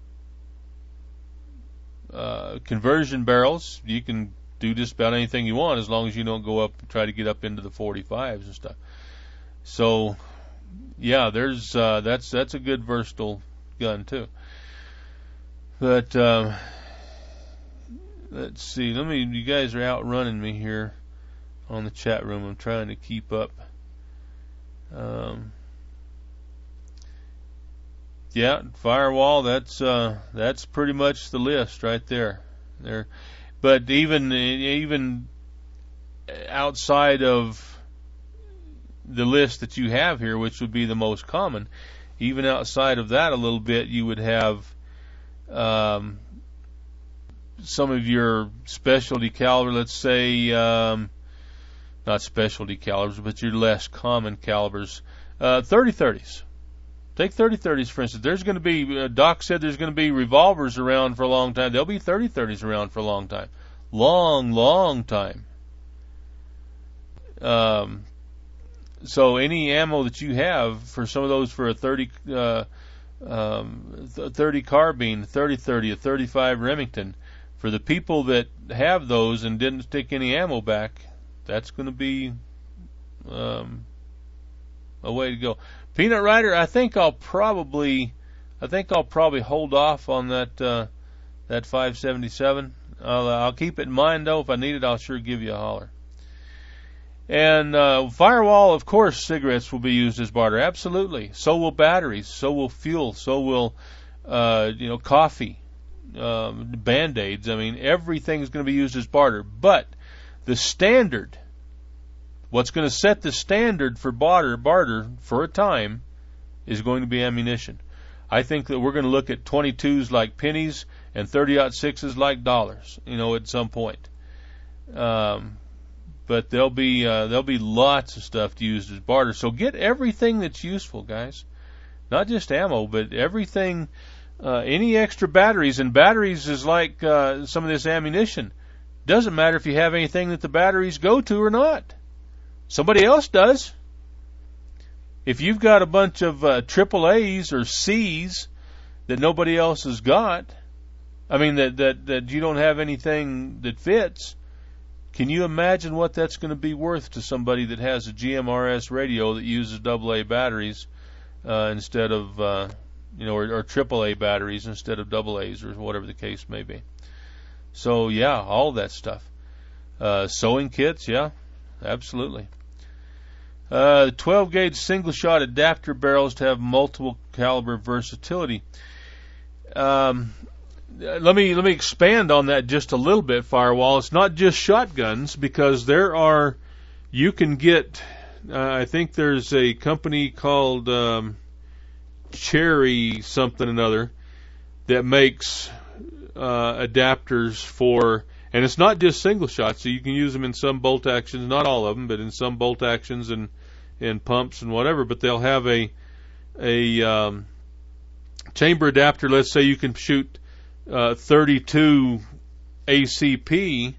uh, conversion barrels. You can do just about anything you want as long as you don't go up and try to get up into the forty-fives and stuff. So yeah, there's uh, that's that's a good versatile gun too. But uh, let's see. Let me. You guys are outrunning me here on the chat room. I'm trying to keep up. Um, yeah, Firewall. That's uh, that's pretty much the list right there. There, but even even outside of the list that you have here, which would be the most common, even outside of that a little bit, you would have um, some of your specialty caliber, let's say, um, not specialty calibers, but your less common calibers, uh, thirty thirties. Take thirty thirties, for instance. There's going to be, uh, Doc said there's going to be revolvers around for a long time. There'll be thirty thirties around for a long time. Long, long time. Um, So any ammo that you have for some of those, for a thirty, uh, um, thirty carbine, thirty thirty, a thirty-five Remington, for the people that have those and didn't stick any ammo back, that's going to be um, a way to go. Peanut Rider, I think I'll probably, I think I'll probably hold off on that uh, that five seventy-seven. I'll, uh, I'll keep it in mind, though. If I need it, I'll sure give you a holler. And uh, Firewall, of course, cigarettes will be used as barter. Absolutely. So will batteries. So will fuel. So will, uh, you know, coffee, um, Band-Aids. I mean, everything is going to be used as barter. But the standard, what's going to set the standard for barter, barter for a time, is going to be ammunition. I think that we're going to look at twenty-twos like pennies and thirty aught sixes like dollars, you know, at some point. Um, but there'll be uh, there'll be lots of stuff used as barter. So get everything that's useful, guys. Not just ammo, but everything, uh, any extra batteries. And batteries is like uh, some of this ammunition. Doesn't matter if you have anything that the batteries go to or not. Somebody else does. If you've got a bunch of uh, triple A's or C's that nobody else has got, I mean, that, that, that you don't have anything that fits, can you imagine what that's going to be worth to somebody that has a G M R S radio that uses double A batteries uh, instead of, uh, you know, or, or triple A batteries instead of double A's or whatever the case may be? So, yeah, all that stuff. Uh, sewing kits, yeah, absolutely. Uh, twelve gauge single shot adapter barrels to have multiple caliber versatility. Um, let me let me expand on that just a little bit, Firewall. It's not just shotguns, because there are, you can get, uh, I think there's a company called um, Cherry something another that makes uh, adapters for, and it's not just single shots, so you can use them in some bolt actions, not all of them, but in some bolt actions and and pumps and whatever. But they'll have a a um, chamber adapter. Let's say you can shoot uh, thirty-two A C P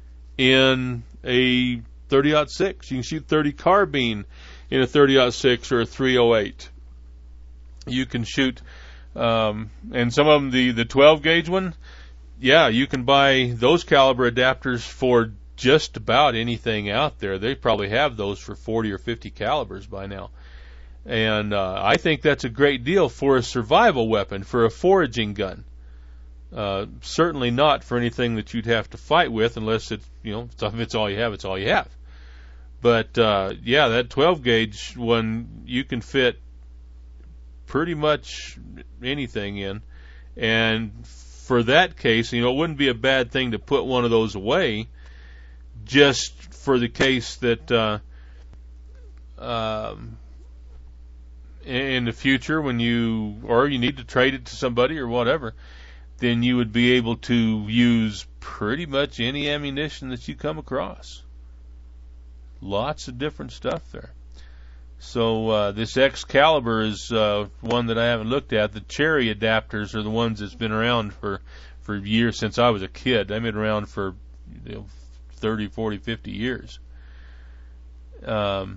in a thirty aught six. You can shoot thirty carbine in a thirty aught six or a three oh eight. You can shoot, um, and some of them, the the twelve gauge one, yeah, you can buy those caliber adapters for just about anything out there. They probably have those for forty or fifty calibers by now. And uh, I think that's a great deal for a survival weapon, for a foraging gun. Uh, certainly not for anything that you'd have to fight with, unless it's, you know, if it's all you have, it's all you have. But uh, yeah, that twelve gauge one, you can fit pretty much anything in. And for that case, you know, it wouldn't be a bad thing to put one of those away, just for the case that uh, um, in the future, when you, or you need to trade it to somebody or whatever, then you would be able to use pretty much any ammunition that you come across. Lots of different stuff there. So uh, this Excalibur is uh, one that I haven't looked at. The Cherry adapters are the ones that's been around for, for years, since I was a kid. They've been around for, you know, thirty, forty, fifty years. Um,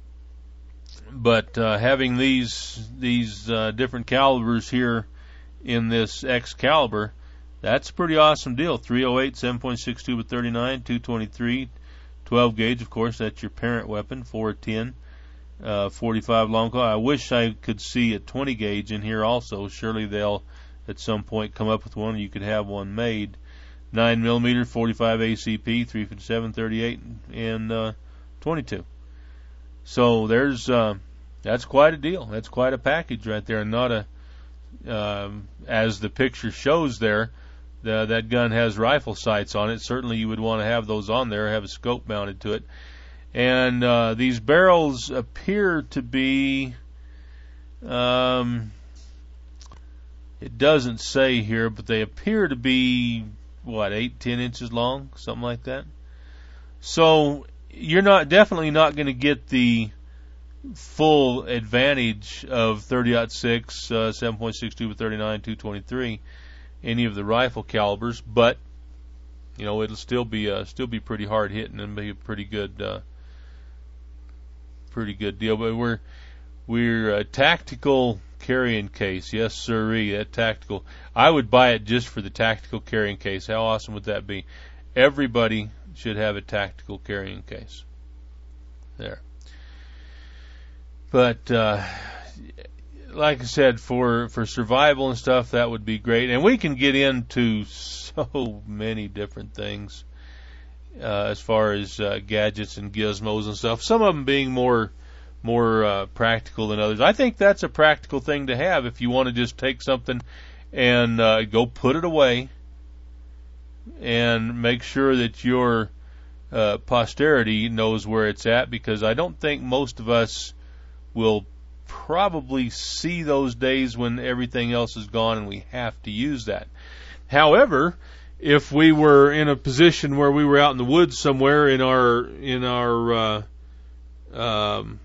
but uh, having these these uh, different calibers here in this Excalibur, that's a pretty awesome deal. three oh eight, seven point six two with thirty-nine, two twenty-three, twelve gauge, of course, that's your parent weapon, four ten, uh, forty-five long claw. I wish I could see a twenty gauge in here also. Surely they'll at some point come up with one, you could have one made. nine millimeter, forty-five A C P, three fifty-seven, thirty-eight, and uh, twenty-two. So there's uh, that's quite a deal. That's quite a package right there, and not a um, as the picture shows there. The, that gun has rifle sights on it. Certainly, you would want to have those on there. Have a scope mounted to it, and uh, these barrels appear to be. Um, it doesn't say here, but they appear to be, what, eight, ten inches long, something like that. So you're not definitely not going to get the full advantage of thirty aught six, uh, seven point six two with thirty-nine, two twenty-three, any of the rifle calibers, but you know it'll still be uh, still be pretty hard hitting and be a pretty good uh, pretty good deal. But we're we're a tactical carrying case, yes sirree, that tactical. I would buy it just for the tactical carrying case. How awesome would that be? Everybody should have a tactical carrying case. There. But uh, like I said, for, for survival and stuff, that would be great. And we can get into so many different things uh, as far as uh, gadgets and gizmos and stuff. Some of them being more more uh, practical than others. I think that's a practical thing to have if you want to just take something and uh, go put it away and make sure that your uh, posterity knows where it's at, because I don't think most of us will probably see those days when everything else is gone and we have to use that. However, if we were in a position where we were out in the woods somewhere in our in our uh, um,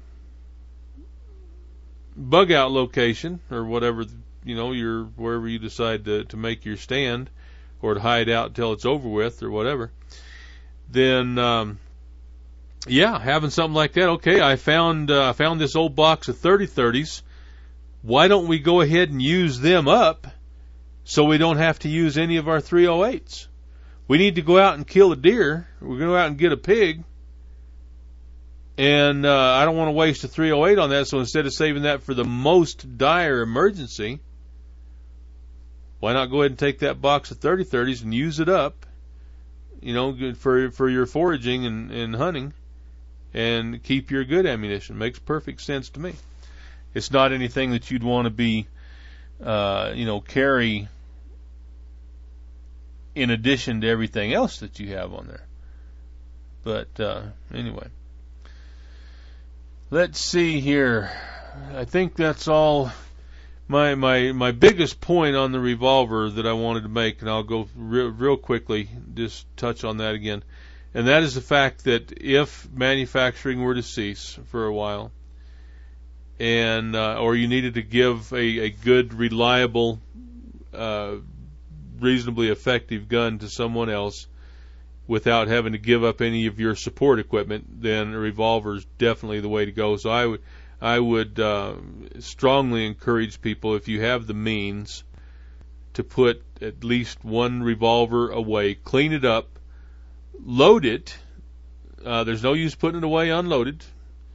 bug out location, or whatever, you know, your wherever you decide to, to make your stand or to hide out until it's over with or whatever, then um, yeah, having something like that. Okay, I found uh, I found this old box of thirty thirties. Why don't we go ahead and use them up so we don't have to use any of our three oh eights? We need to go out and kill a deer. We're going to go out and get a pig. And uh, I don't want to waste a three oh eight on that, so instead of saving that for the most dire emergency, why not go ahead and take that box of thirty thirties and use it up, you know, for for your foraging and, and hunting, and keep your good ammunition. Makes perfect sense to me. It's not anything that you'd want to be, uh, you know, carry in addition to everything else that you have on there. But uh, anyway, let's see here. I think that's all. My my my biggest point on the revolver that I wanted to make, and I'll go real, real quickly, just touch on that again, and that is the fact that if manufacturing were to cease for a while, and uh, or you needed to give a, a good, reliable, uh, reasonably effective gun to someone else without having to give up any of your support equipment, then a revolver is definitely the way to go. So I would I would uh, strongly encourage people, if you have the means, to put at least one revolver away, clean it up, load it. Uh, there's no use putting it away unloaded.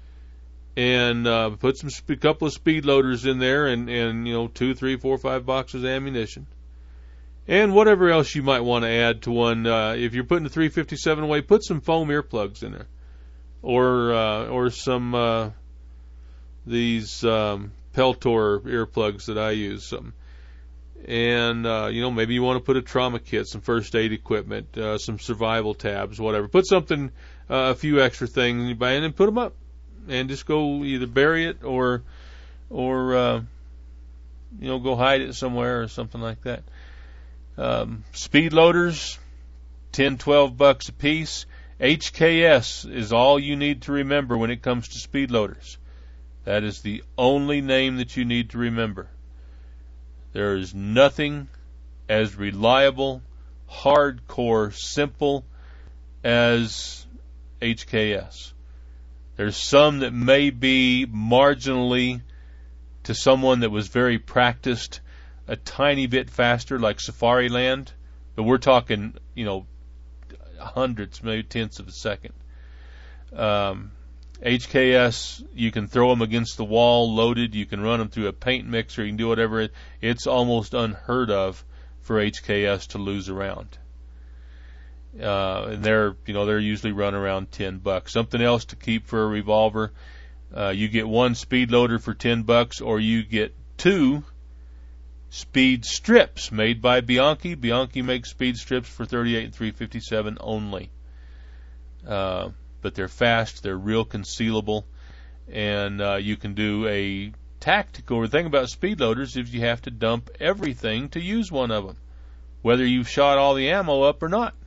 And uh, put some a couple of speed loaders in there, and, and you know two, three, four, five boxes of ammunition, and whatever else you might want to add to one. Uh, if you're putting a three fifty-seven away, put some foam earplugs in there, or uh, or some uh, these um, Peltor earplugs that I use. Some, and uh, you know maybe you want to put a trauma kit, some first aid equipment, uh, some survival tabs, whatever. Put something, uh, a few extra things in your bag, and put them up. And just go either bury it or, or uh, you know, go hide it somewhere or something like that. Um, speed loaders, ten, twelve bucks a piece. H K S is all you need to remember when it comes to speed loaders. That is the only name that you need to remember. There is nothing as reliable, hardcore, simple as H K S. There's some that may be marginally, to someone that was very practiced, a tiny bit faster, like Safariland, but we're talking, you know, hundreds, maybe tenths of a second. Um, H K S, you can throw them against the wall loaded, you can run them through a paint mixer, you can do whatever. It's almost unheard of for H K S to lose a round. Uh, and they're, you know, they're usually run around ten bucks. Something else to keep for a revolver, uh, you get one speed loader for ten bucks, or you get two speed strips made by Bianchi. Bianchi makes speed strips for thirty-eight and three fifty-seven only. Uh, but they're fast, they're real concealable, and uh, you can do a tactical. The thing about speed loaders is you have to dump everything to use one of them, whether you've shot all the ammo up or not.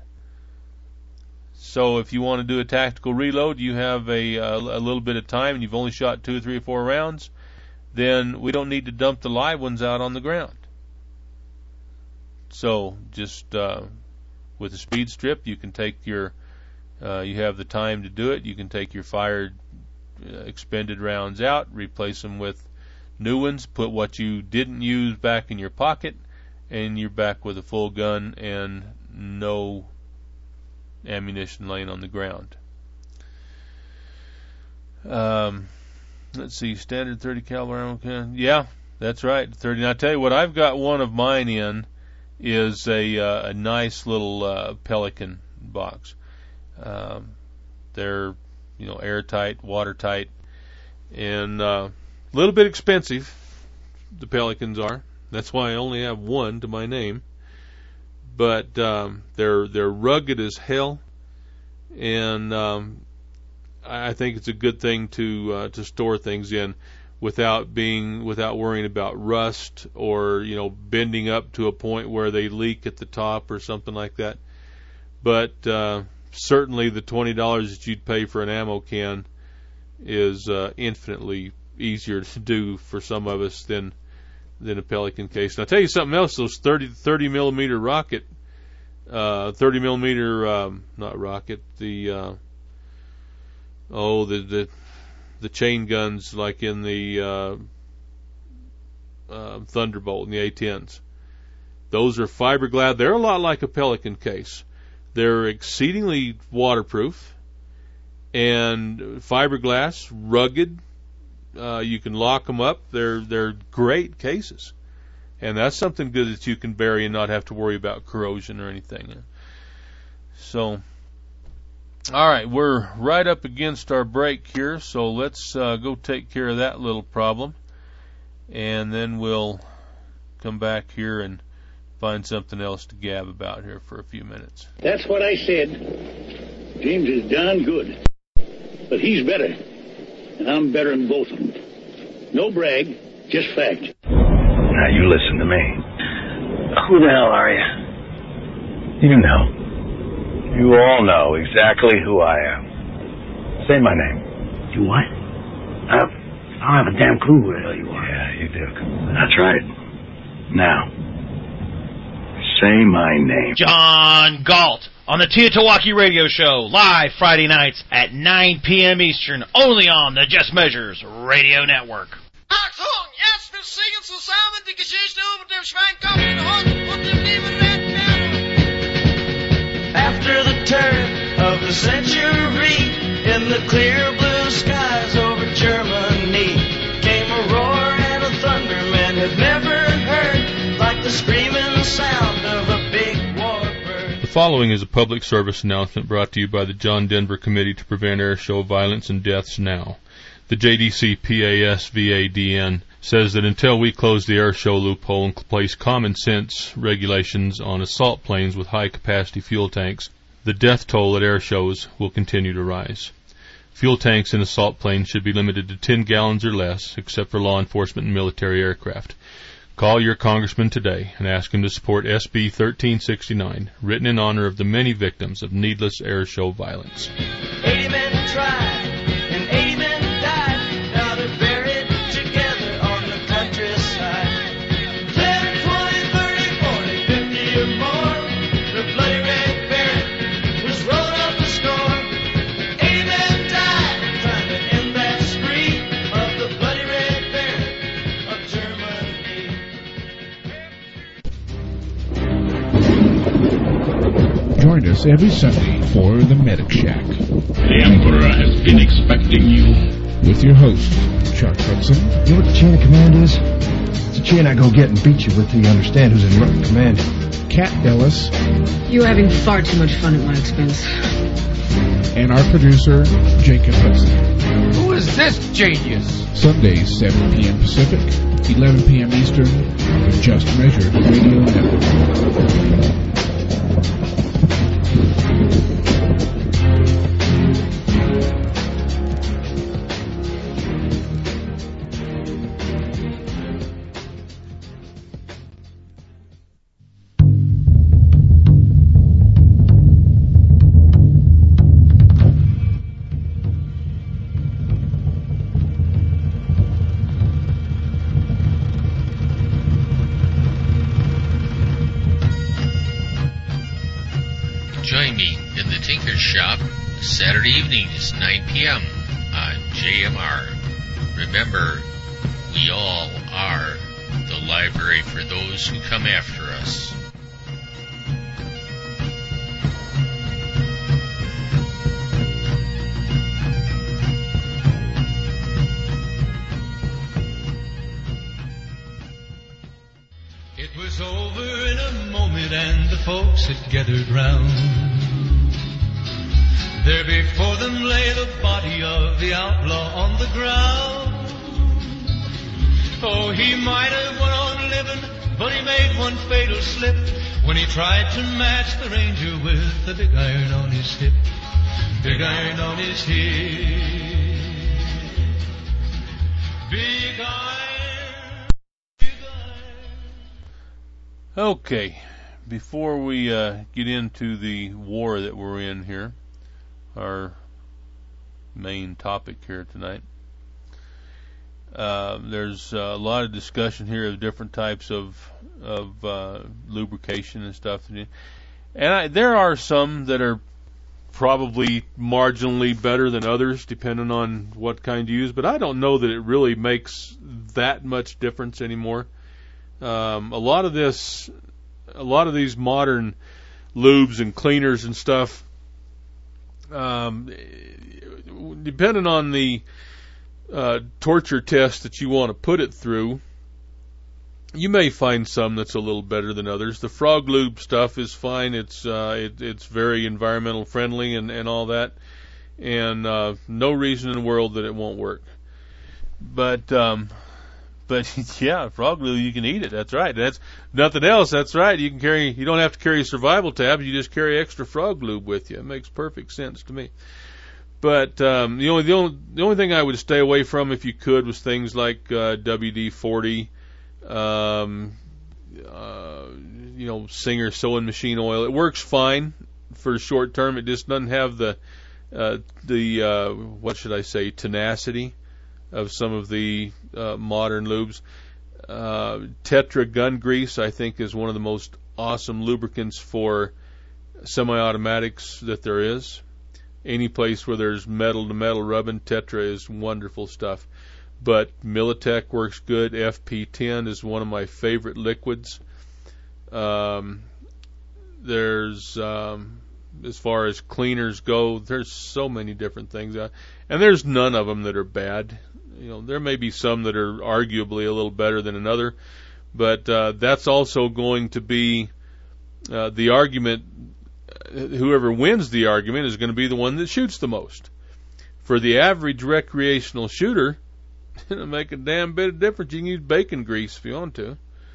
So if you want to do a tactical reload, you have a, a, a little bit of time, and you've only shot two or three or four rounds, then we don't need to dump the live ones out on the ground. So just uh, with a speed strip, you can take your, uh, you have the time to do it. You can take your fired, uh, expended rounds out, replace them with new ones, put what you didn't use back in your pocket, and you're back with a full gun and no ammunition laying on the ground. Um, let's see, standard thirty caliber ammo. Yeah, That's right, thirty. Now, I tell you what, I've got one of mine in is a uh, a nice little uh, Pelican box. Um, they're, you know, airtight, watertight, and uh, a little bit expensive. The Pelicans are. That's why I only have one to my name. But um, they're they're rugged as hell, and um, I think it's a good thing to uh, to store things in without being without worrying about rust or, you know, bending up to a point where they leak at the top or something like that. But uh, certainly the twenty dollars that you'd pay for an ammo can is uh, infinitely easier to do for some of us than than a Pelican case. And I'll tell you something else, those thirty, thirty millimeter rocket, uh, thirty millimeter, um, not rocket, the, uh, oh, the, the, the chain guns like in the, uh, uh, Thunderbolt and the A tens. Those are fiberglass. They're a lot like a Pelican case. They're exceedingly waterproof and fiberglass, rugged. Uh, you can lock them up. They're they're great cases, and that's something good that you can bury and not have to worry about corrosion or anything. So, all right, we're right up against our break here, so let's uh, go take care of that little problem, and then we'll come back here and find something else to gab about here for a few minutes. That's what I said. James is darn good, but he's better. And I'm better than both of them. No brag, just fact. Now you listen to me. Who the hell are you? You know. You all know exactly who I am. Say my name. You what? I, I don't have a damn clue who the hell you are. Yeah, you do. That's right. Now, say my name. John Galt on the Teotowaki Radio Show, live Friday nights at nine p.m. Eastern, only on the Just Measures Radio Network. After the turn of the century, in the clear blue skies over Germany, came a roar and a thunder men had never heard, like the screaming sound of a big war bird. The following is a public service announcement brought to you by the John Denver Committee to Prevent Airshow Violence and Deaths Now. The J D C P A S V A D N says that until we close the airshow loophole and place common sense regulations on assault planes with high-capacity fuel tanks, the death toll at airshows will continue to rise. Fuel tanks in assault planes should be limited to ten gallons or less, except for law enforcement and military aircraft. Call your congressman today and ask him to support S B thirteen sixty-nine, written in honor of the many victims of needless airshow violence. Eighty men tried, and eighty men died. Now they're buried together on the countryside. ten, twenty, thirty, forty, fifty or more. The bloody red baron was rolled up the score. Eighty men died trying to end that spree of the bloody red baron of Germany. Join us every Sunday for the Medic Shack. The Emperor has been expecting you. With your host, Chuck Hudson. You know what the chain of command is? It's a chain I go get and beat you with till you understand who's in command. Kat Ellis. You're having far too much fun at my expense. And our producer, Jacob Hudson. Who is this genius? Sundays, seven p.m. Pacific, eleven p.m. Eastern, on the Just Measured Radio Network. Join me in the Tinker's Shop Saturday evenings, nine p.m. on J M R. Remember, we all are the library for those who come after us. entered and the folks had gathered round. There before them lay the body of the outlaw on the ground. Oh, he might have went on living, but he made one fatal slip when he tried to match the ranger with the big iron on his hip. Big iron on his hip. Big iron, big iron. Okay, before we uh, get into the war that we're in here, our main topic here tonight, uh, there's a lot of discussion here of different types of of uh, lubrication and stuff, and I, there are some that are probably marginally better than others, depending on what kind you use. But I don't know that it really makes that much difference anymore. Um, a lot of this, a lot of these modern lubes and cleaners and stuff, um, depending on the uh, torture test that you want to put it through, you may find some that's a little better than others. The Frog Lube stuff is fine. It's uh, it, it's very environmental friendly and, and all that, and uh, no reason in the world that it won't work. But um, but yeah, Frog Lube, you can eat it. That's right. That's nothing else. That's right. You can carry. You don't have to carry survival tabs. You just carry extra Frog Lube with you. It makes perfect sense to me. But um, the only the only the only thing I would stay away from, if you could, was things like uh, W D forty. Um, uh, you know, Singer sewing machine oil. It works fine for short term. It just doesn't have the uh, the uh, what should I say tenacity of some of the uh, modern lubes. Uh, Tetra gun grease, I think, is one of the most awesome lubricants for semi-automatics that there is. Any place where there's metal to metal rubbing, Tetra is wonderful stuff. But Militech works good. F P ten is one of my favorite liquids. Um, there's, um, as far as cleaners go, there's so many different things. Uh, and there's none of them that are bad. You know, there may be some that are arguably a little better than another. But uh, that's also going to be uh, the argument. Whoever wins the argument is going to be the one that shoots the most. For the average recreational shooter, it'll make a damn bit of difference. You can use bacon grease if you want to.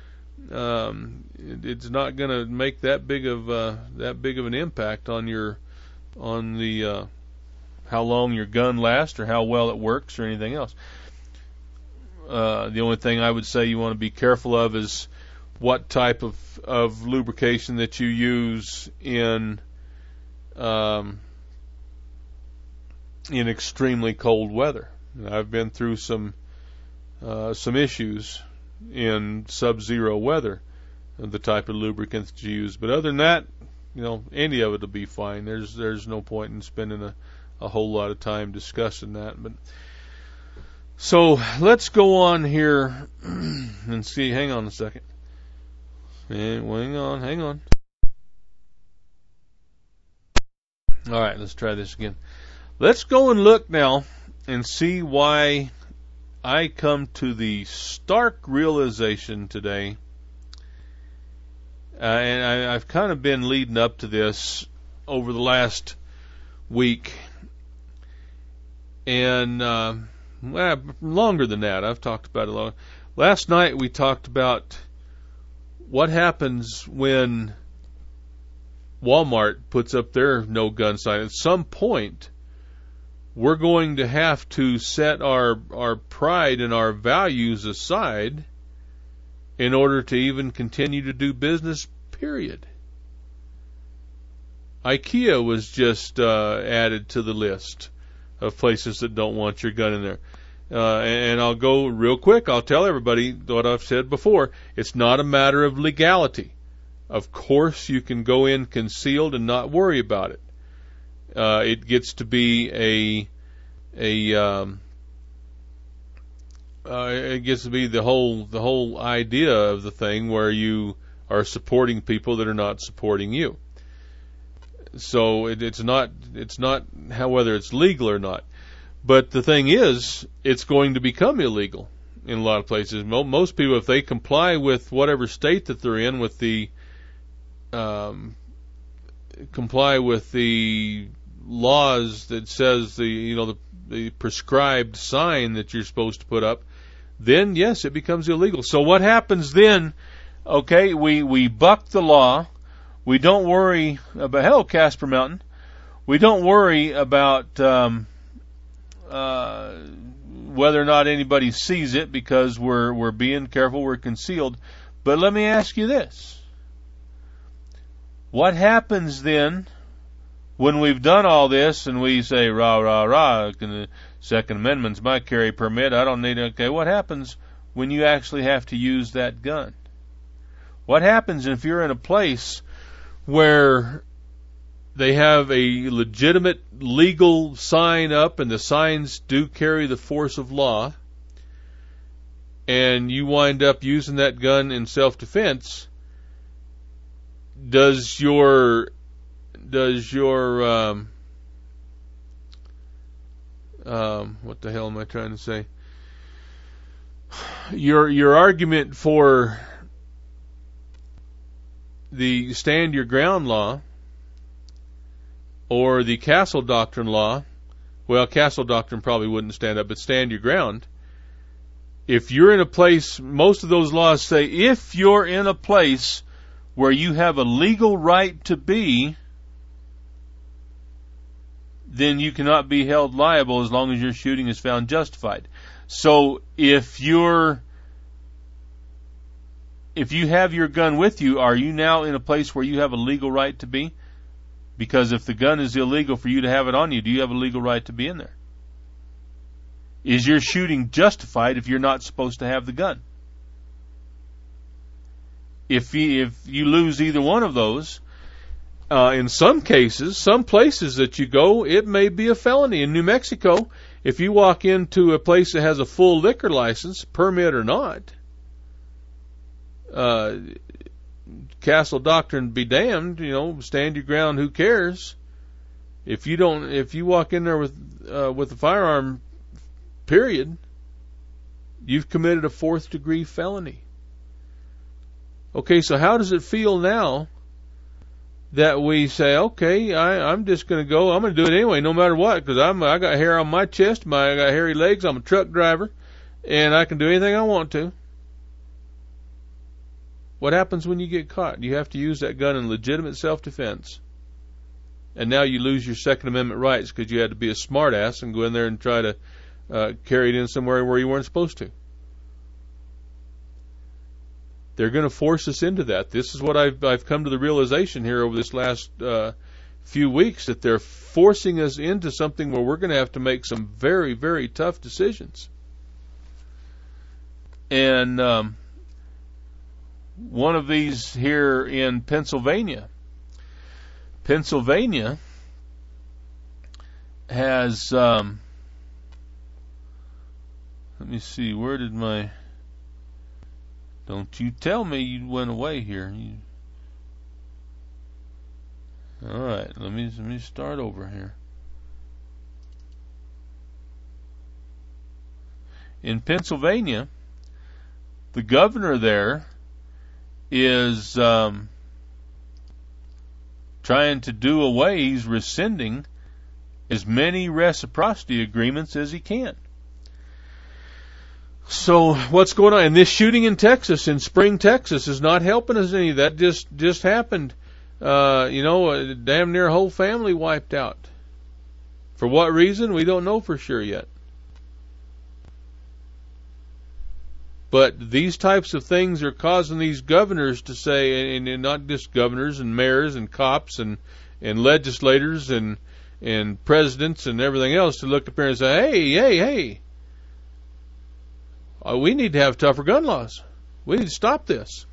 Um, it, it's not going to make that big of uh, that big of an impact on your on the uh, how long your gun lasts or how well it works or anything else. Uh, the only thing I would say you want to be careful of is what type of of lubrication that you use in um, in extremely cold weather. I've been through some uh, some issues in sub-zero weather, the type of lubricants that you use. But other than that, you know, any of it will be fine. There's there's no point in spending a, a whole lot of time discussing that. But so let's go on here and see. Hang on a second. And hang on, hang on. All right, let's try this again. Let's go and look now and see why I come to the stark realization today, uh, and I, I've kind of been leading up to this over the last week, and uh, well, longer than that. I've talked about it long. Last night we talked about what happens when Walmart puts up their no gun sign. At some point, we're going to have to set our our pride and our values aside in order to even continue to do business, period. IKEA was just uh, added to the list of places that don't want your gun in there. Uh, and, and I'll go real quick. I'll tell everybody what I've said before. It's not a matter of legality. Of course, you can go in concealed and not worry about it. Uh, it gets to be a a um, uh, it gets to be the whole the whole idea of the thing where you are supporting people that are not supporting you. So it, it's not it's not how whether it's legal or not. But the thing is, it's going to become illegal in a lot of places. Most people, if they comply with whatever state that they're in with the um, comply with the laws that says the you know the, the prescribed sign that you're supposed to put up, then yes, it becomes illegal. So what happens then? Okay, we we buck the law. We don't worry about hell, Casper Mountain. We don't worry about um, uh, whether or not anybody sees it because we're we're being careful, we're concealed. But let me ask you this: what happens then when we've done all this and we say rah rah rah? The Second Amendment's my carry permit. I don't need it. Okay, what happens when you actually have to use that gun? What happens if you're in a place where they have a legitimate legal sign up and the signs do carry the force of law, and you wind up using that gun in self-defense? Does your does your um, um, what the hell am I trying to say? Your your argument for the stand your ground law or the Castle Doctrine law, well, Castle Doctrine probably wouldn't stand up, but stand your ground. If you're in a place, most of those laws say if you're in a place where you have a legal right to be, then you cannot be held liable as long as your shooting is found justified. So if you're If you have your gun with you, are you now in a place where you have a legal right to be? Because if the gun is illegal for you to have it on you, do you have a legal right to be in there? Is your shooting justified if you're not supposed to have the gun? If you, if you lose either one of those, uh, in some cases, some places that you go, it may be a felony. In New Mexico, if you walk into a place that has a full liquor license, permit or not, Uh, Castle Doctrine be damned, you know, stand your ground, who cares? If you don't, if you walk in there with, uh, with a firearm, period, you've committed a fourth degree felony. Okay, so how does it feel now that we say, okay, I, I'm just going to go, I'm going to do it anyway, no matter what, because I'm, I got hair on my chest, my, I got hairy legs, I'm a truck driver, and I can do anything I want to. What happens when you get caught? You have to use that gun in legitimate self-defense. And now you lose your Second Amendment rights because you had to be a smartass and go in there and try to uh, carry it in somewhere where you weren't supposed to. They're going to force us into that. This is what I've, I've come to the realization here over this last uh, few weeks, that they're forcing us into something where we're going to have to make some very, very tough decisions. And um, one of these here in Pennsylvania. Pennsylvania has, um, let me see, where did my, don't you tell me you went away here. You, all right, let me, let me start over here. In Pennsylvania, the governor there is um, trying to do away, he's rescinding as many reciprocity agreements as he can. So what's going on? And this shooting in Texas, in Spring, Texas, is not helping us any. That just, just happened. Uh, you know, a damn near whole family wiped out. For what reason? We don't know for sure yet. But these types of things are causing these governors to say, and, and not just governors and mayors and cops and, and legislators and, and presidents and everything else, to look up here and say, hey, hey, hey, uh, we need to have tougher gun laws. We need to stop this.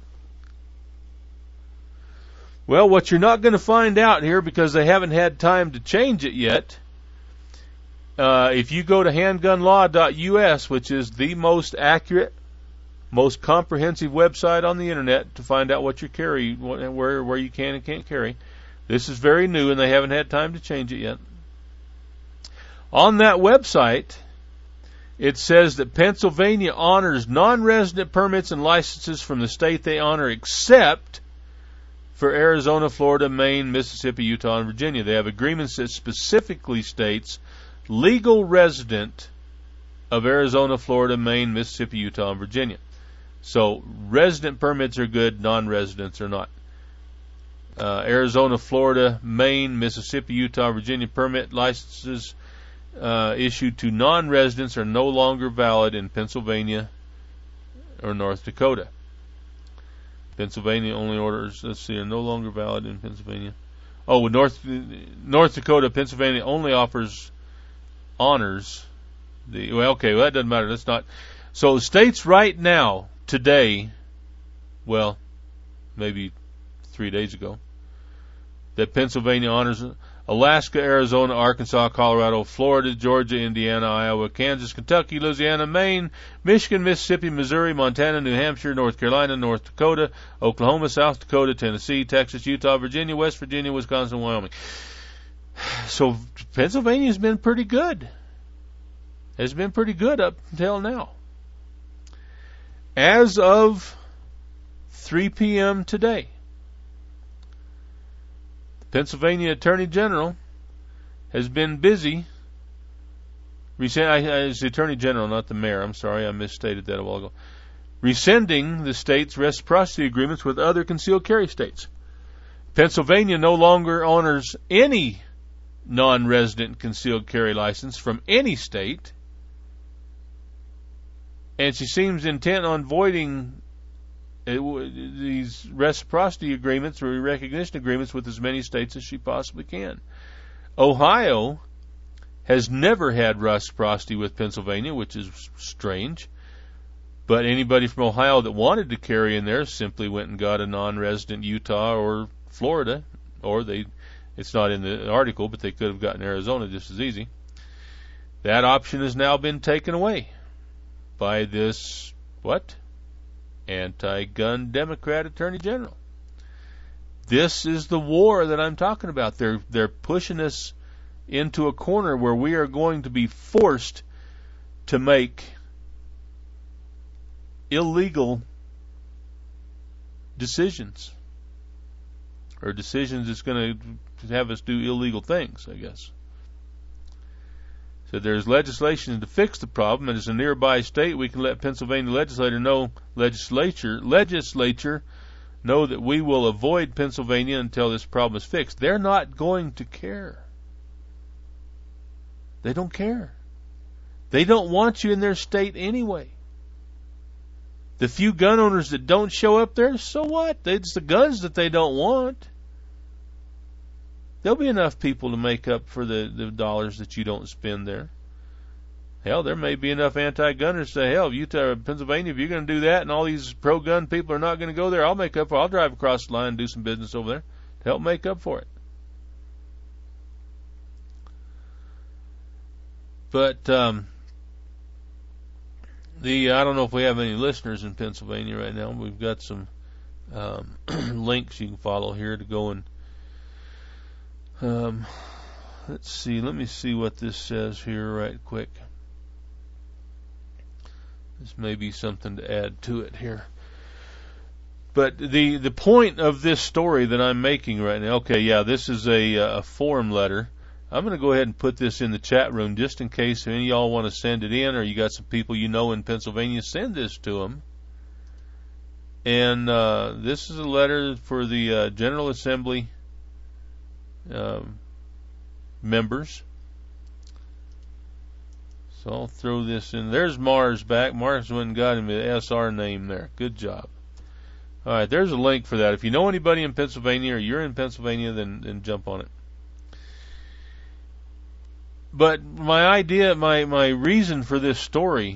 Well, what you're not going to find out here, because they haven't had time to change it yet, uh, if you go to handgun law dot U S, which is the most accurate, most comprehensive website on the internet to find out what you carry, where where you can and can't carry. This is very new, and they haven't had time to change it yet. On that website, it says that Pennsylvania honors non-resident permits and licenses from the state they honor, except for Arizona, Florida, Maine, Mississippi, Utah, and Virginia. They have agreements that specifically states legal resident of Arizona, Florida, Maine, Mississippi, Utah, and Virginia. So resident permits are good, non-residents are not. Uh, Arizona, Florida, Maine, Mississippi, Utah, Virginia permit licenses uh, issued to non-residents are no longer valid in Pennsylvania or North Dakota. Pennsylvania only orders, let's see, are no longer valid in Pennsylvania. Oh, with North North Dakota, Pennsylvania only offers honors. The well, okay, well that doesn't matter. That's not. So states right now, today, well, maybe three days ago, that Pennsylvania honors Alaska, Arizona, Arkansas, Colorado, Florida, Georgia, Indiana, Iowa, Kansas, Kentucky, Louisiana, Maine, Michigan, Mississippi, Missouri, Montana, New Hampshire, North Carolina, North Dakota, Oklahoma, South Dakota, Tennessee, Texas, Utah, Virginia, West Virginia, Wisconsin, Wyoming. So Pennsylvania's been pretty good. Has been pretty good up until now. As of three p.m. today, Pennsylvania Attorney General has been busy. It's the Attorney General, not the Mayor. I'm sorry, I misstated that a while ago. Rescinding the state's reciprocity agreements with other concealed carry states. Pennsylvania no longer honors any non-resident concealed carry license from any state, and she seems intent on voiding It, these reciprocity agreements or recognition agreements with as many states as she possibly can. Ohio has never had reciprocity with Pennsylvania, which is strange. But anybody from Ohio that wanted to carry in there simply went and got a non-resident Utah or Florida, or they, it's not in the article, but they could have gotten Arizona just as easy. That option has now been taken away by this, what? Anti-gun Democrat Attorney General. This is the war that I'm talking about. They're they're pushing us into a corner where we are going to be forced to make illegal decisions, or decisions that's going to have us do illegal things, I guess. So there's legislation to fix the problem, and as a nearby state, we can let Pennsylvania legislator know, legislature, legislature know that we will avoid Pennsylvania until this problem is fixed. They're not going to care. They don't care. They don't want you in their state anyway. The few gun owners that don't show up there, so what? It's the guns that they don't want. There'll be enough people to make up for the, the dollars that you don't spend there. Hell, there may be enough anti-gunners to say, hell, Utah, Pennsylvania, if you're going to do that and all these pro-gun people are not going to go there, I'll make up for it. I'll drive across the line and do some business over there to help make up for it. But um, the I don't know if we have any listeners in Pennsylvania right now. We've got some um, links you can follow here to go and Um, let's see. Let me see what this says here right quick. This may be something to add to it here. But the the point of this story that I'm making right now, okay, yeah, this is a, a form letter. I'm going to go ahead and put this in the chat room just in case any of y'all want to send it in, or you got some people you know in Pennsylvania, send this to them. And uh, this is a letter for the uh, General Assembly Um, members. So I'll throw this in. There's Mars back. Mars went and got him the S R name there. Good job. All right, there's a link for that. If you know anybody in Pennsylvania or you're in Pennsylvania, then, then jump on it. But my idea, my, my reason for this story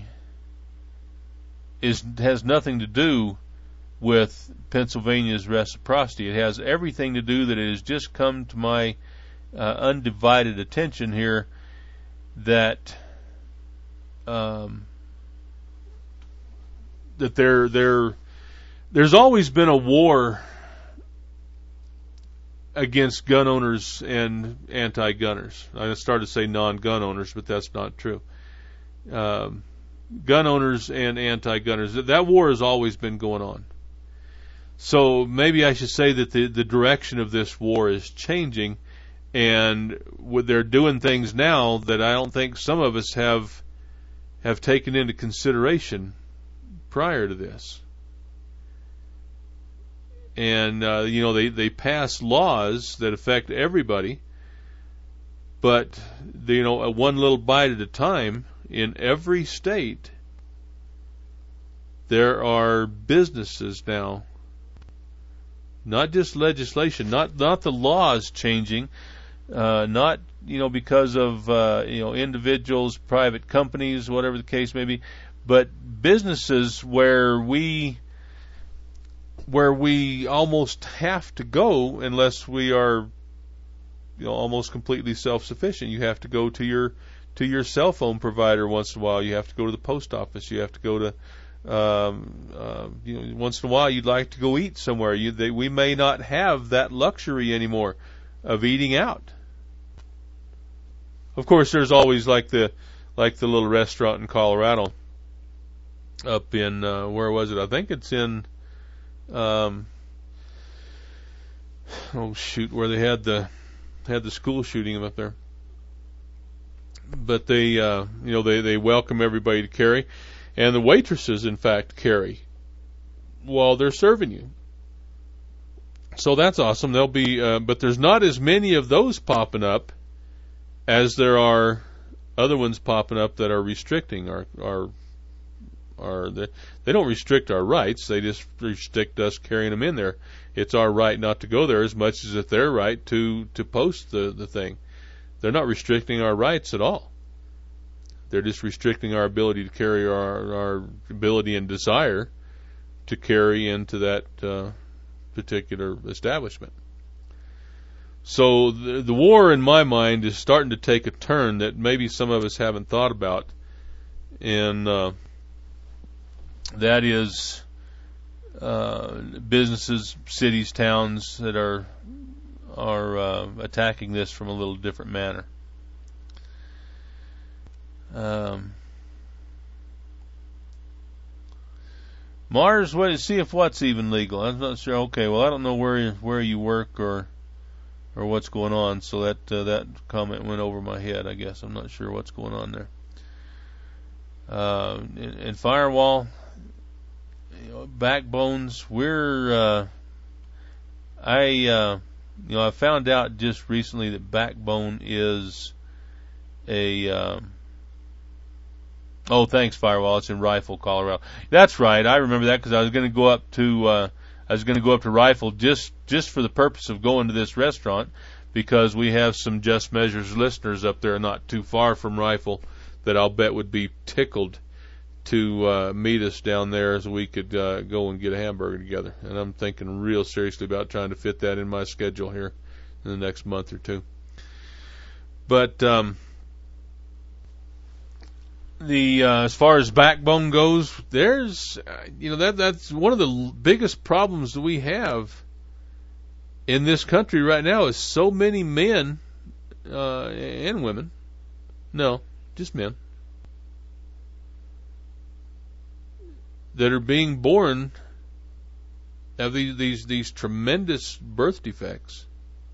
is has nothing to do with Pennsylvania's reciprocity. It has everything to do that it has just come to my uh, undivided attention here that um, that there there there's always been a war against gun owners and anti-gunners. I started to say non-gun owners, but that's not true. Um, gun owners and anti-gunners. That war has always been going on. So maybe I should say that the, the direction of this war is changing, and they're doing things now that I don't think some of us have have taken into consideration prior to this. And, uh, you know, they, they pass laws that affect everybody, but, you know, one little bite at a time, in every state, there are businesses now, not just legislation, not not the laws changing, uh, not, you know, because of, uh, you know, individuals, private companies, whatever the case may be, but businesses where we where we almost have to go unless we are, you know, almost completely self-sufficient. You have to go to your to your cell phone provider once in a while. You have to go to the post office. You have to go to, um, uh, you know, once in a while you'd like to go eat somewhere. You, they, we may not have that luxury anymore of eating out. Of course, there's always like the like the little restaurant in Colorado. Up in uh, where was it? I think it's in. Um, oh shoot, where they had the had the school shooting up there. But they, uh, you know, they, they welcome everybody to carry, and the waitresses, in fact, carry while they're serving you. So that's awesome. There'll be, uh, but there's not as many of those popping up as there are other ones popping up that are restricting our our. Are the, they don't restrict our rights, they just restrict us carrying them in there. It's our right not to go there as much as it's their right to, to post the, the thing. They're not restricting our rights at all. They're just restricting our ability to carry, our, our ability and desire to carry into that uh, particular establishment. So the, the war, in my mind, is starting to take a turn that maybe some of us haven't thought about. And uh, that is uh, businesses, cities, towns that are are uh, attacking this from a little different manner. Um, Mars, what? See if what's even legal. I'm not sure. Okay, well, I don't know where where you work or or what's going on. So that uh, that comment went over my head. I guess I'm not sure what's going on there. Uh, in, in Firewall. You know, backbones, we're, uh, I, uh, you know, I found out just recently that Backbone is a, um, oh, thanks, Firewall, it's in Rifle, Colorado. That's right, I remember that because I was going to go up to, uh, I was going to go up to Rifle just, just for the purpose of going to this restaurant because we have some Just Measures listeners up there not too far from Rifle that I'll bet would be tickled to uh, meet us down there so we could uh, go and get a hamburger together. And I'm thinking real seriously about trying to fit that in my schedule here in the next month or two. But um, the uh, as far as Backbone goes, there's uh, you know that that's one of the biggest problems that we have in this country right now is so many men uh, and women. No, just men. That are being born have these, these these tremendous birth defects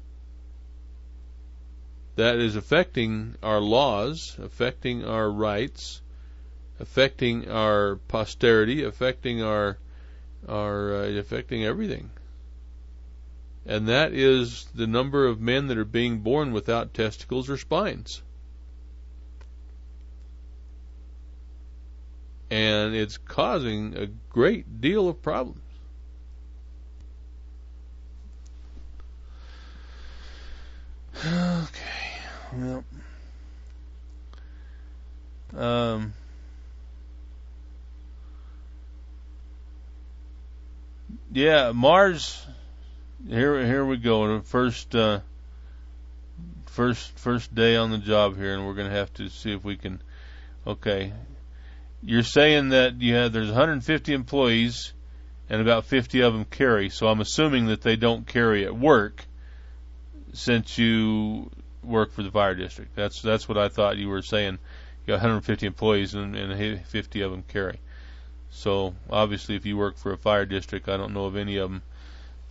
that is affecting our laws, affecting our rights, affecting our posterity, affecting our our uh, affecting everything. And that is the number of men that are being born without testicles or spines. And it's causing a great deal of problems. Okay. Well. Um. Yeah, Mars. Here, here we go. First, uh, first, first day on the job here, and we're going to have to see if we can. Okay. You're saying that you have there's one hundred fifty employees and about fifty of them carry, so I'm assuming that they don't carry at work since you work for the fire district. That's that's what I thought you were saying. You got one hundred fifty employees and, and fifty of them carry. So obviously if you work for a fire district, I don't know of any of them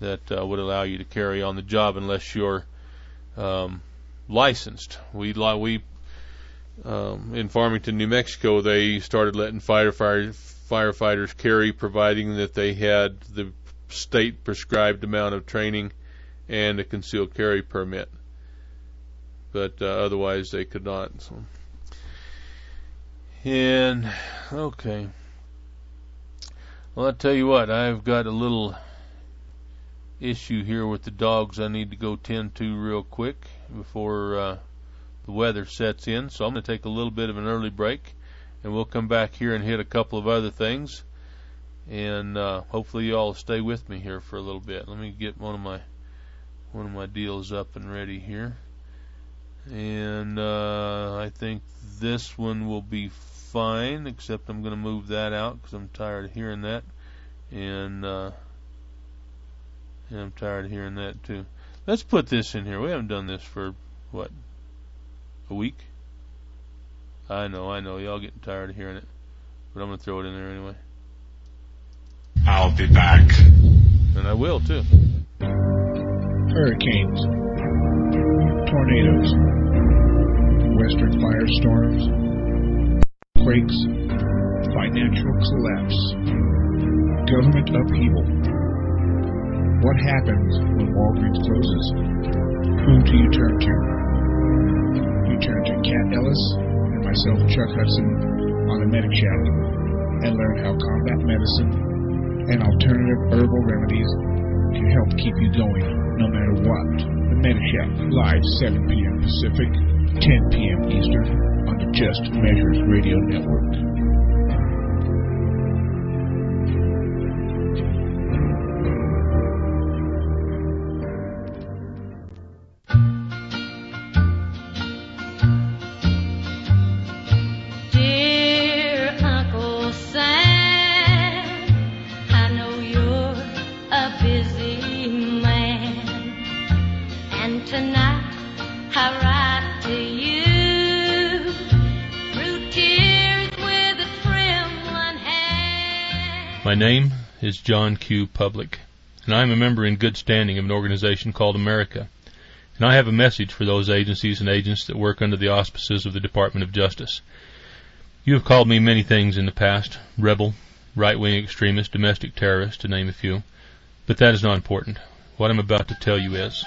that uh, would allow you to carry on the job unless you're um, licensed. We we um, in Farmington, New Mexico, they started letting firefighter, firefighters carry, providing that they had the state prescribed amount of training and a concealed carry permit. But uh, otherwise, they could not. So. And okay. Well, I'll tell you what, I've got a little issue here with the dogs I need to go tend to real quick before uh, the weather sets in. So I'm going to take a little bit of an early break, and we'll come back here and hit a couple of other things. And uh, hopefully you all will stay with me here for a little bit. Let me get one of my one of my deals up and ready here. And uh, I think this one will be fine, except I'm going to move that out because I'm tired of hearing that. And, uh, and I'm tired of hearing that too. Let's put this in here. We haven't done this for, what, a week? I know, I know. Y'all getting tired of hearing it. But I'm going to throw it in there anyway. I'll be back. And I will too. Hurricanes, tornadoes, western firestorms, quakes, financial collapse, government upheaval. What happens when Walgreens closes? Who do you turn to? You turn to Cat Ellis and myself, Chuck Hudson, on the Medic Shack and learn how combat medicine and alternative herbal remedies can help keep you going no matter what. The Medic Shack, live seven p.m. Pacific, ten p.m. Eastern on the Just Measures Radio Network. My name is John Q. Public, and I am a member in good standing of an organization called America, and I have a message for those agencies and agents that work under the auspices of the Department of Justice. You have called me many things in the past, rebel, right-wing extremist, domestic terrorist, to name a few, but that is not important. What I'm about to tell you is...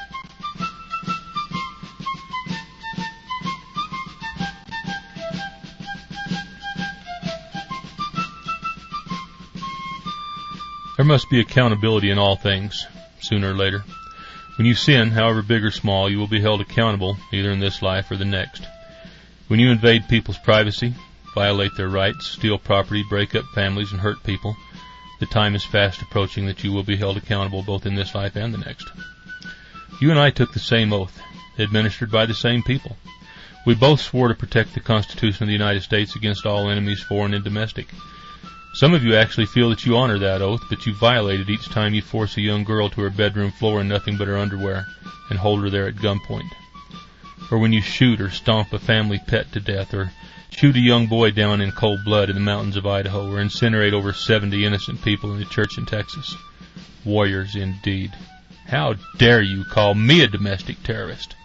there must be accountability in all things, sooner or later. When you sin, however big or small, you will be held accountable either in this life or the next. When you invade people's privacy, violate their rights, steal property, break up families, and hurt people, the time is fast approaching that you will be held accountable both in this life and the next. You and I took the same oath, administered by the same people. We both swore to protect the Constitution of the United States against all enemies, foreign and domestic. Some of you actually feel that you honor that oath, but you violate it each time you force a young girl to her bedroom floor in nothing but her underwear and hold her there at gunpoint. Or when you shoot or stomp a family pet to death, or shoot a young boy down in cold blood in the mountains of Idaho, or incinerate over seventy innocent people in a church in Texas. Warriors indeed. How dare you call me a domestic terrorist?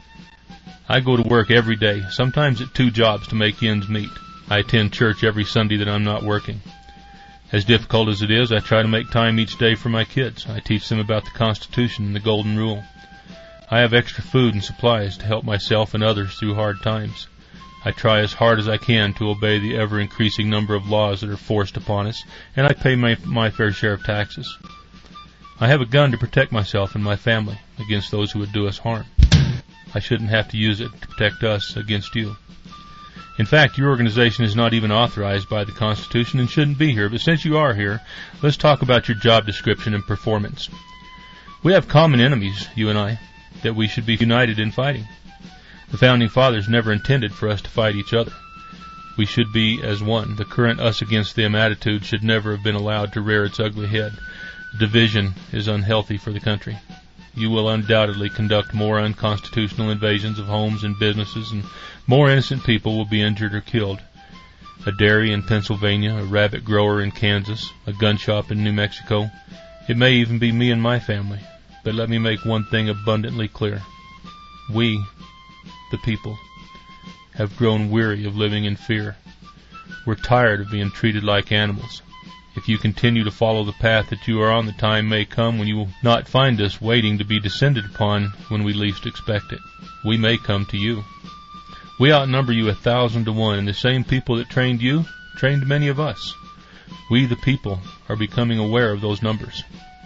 I go to work every day, sometimes at two jobs to make ends meet. I attend church every Sunday that I'm not working. As difficult as it is, I try to make time each day for my kids. I teach them about the Constitution and the Golden Rule. I have extra food and supplies to help myself and others through hard times. I try as hard as I can to obey the ever-increasing number of laws that are forced upon us, and I pay my, my fair share of taxes. I have a gun to protect myself and my family against those who would do us harm. I shouldn't have to use it to protect us against you. In fact, your organization is not even authorized by the Constitution and shouldn't be here, but since you are here, let's talk about your job description and performance. We have common enemies, you and I, that we should be united in fighting. The Founding Fathers never intended for us to fight each other. We should be as one. The current us against them attitude should never have been allowed to rear its ugly head. Division is unhealthy for the country. You will undoubtedly conduct more unconstitutional invasions of homes and businesses, and more innocent people will be injured or killed. A dairy in Pennsylvania, a rabbit grower in Kansas, a gun shop in New Mexico. It may even be me and my family. But let me make one thing abundantly clear. We, the people, have grown weary of living in fear. We're tired of being treated like animals. If you continue to follow the path that you are on, the time may come when you will not find us waiting to be descended upon when we least expect it. We may come to you. We outnumber you a thousand to one, and the same people that trained you trained many of us. We, the people, are becoming aware of those numbers.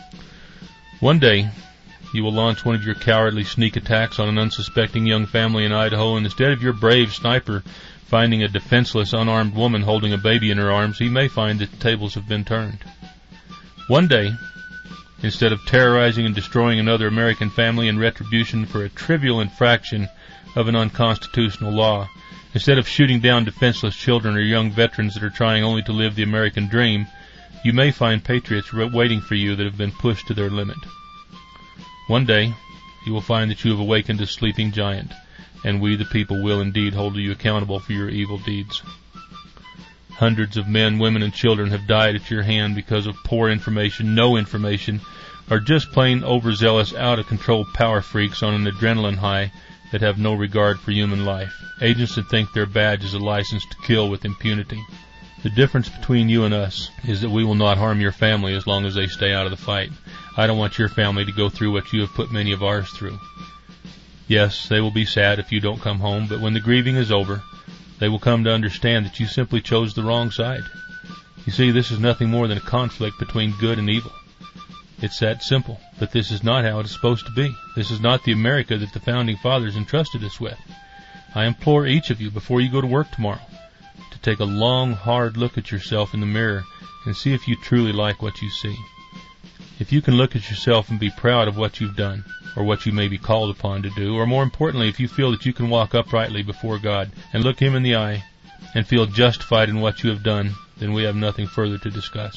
One day, you will launch one of your cowardly sneak attacks on an unsuspecting young family in Idaho, and instead of your brave sniper finding a defenseless, unarmed woman holding a baby in her arms, he may find that the tables have been turned. One day, instead of terrorizing and destroying another American family in retribution for a trivial infraction of an unconstitutional law, instead of shooting down defenseless children or young veterans that are trying only to live the American dream, you may find patriots waiting for you that have been pushed to their limit. One day, you will find that you have awakened a sleeping giant, and we, the people, will indeed hold you accountable for your evil deeds. Hundreds of men, women, and children have died at your hand because of poor information, no information, or just plain overzealous, out-of-control power freaks on an adrenaline high that have no regard for human life. Agents that think their badge is a license to kill with impunity. The difference between you and us is that we will not harm your family as long as they stay out of the fight. I don't want your family to go through what you have put many of ours through. Yes, they will be sad if you don't come home, but when the grieving is over, they will come to understand that you simply chose the wrong side. You see, this is nothing more than a conflict between good and evil. It's that simple, but this is not how it is supposed to be. This is not the America that the Founding Fathers entrusted us with. I implore each of you, before you go to work tomorrow, to take a long, hard look at yourself in the mirror and see if you truly like what you see. If you can look at yourself and be proud of what you've done, or what you may be called upon to do, or more importantly, if you feel that you can walk uprightly before God and look Him in the eye and feel justified in what you have done, then we have nothing further to discuss.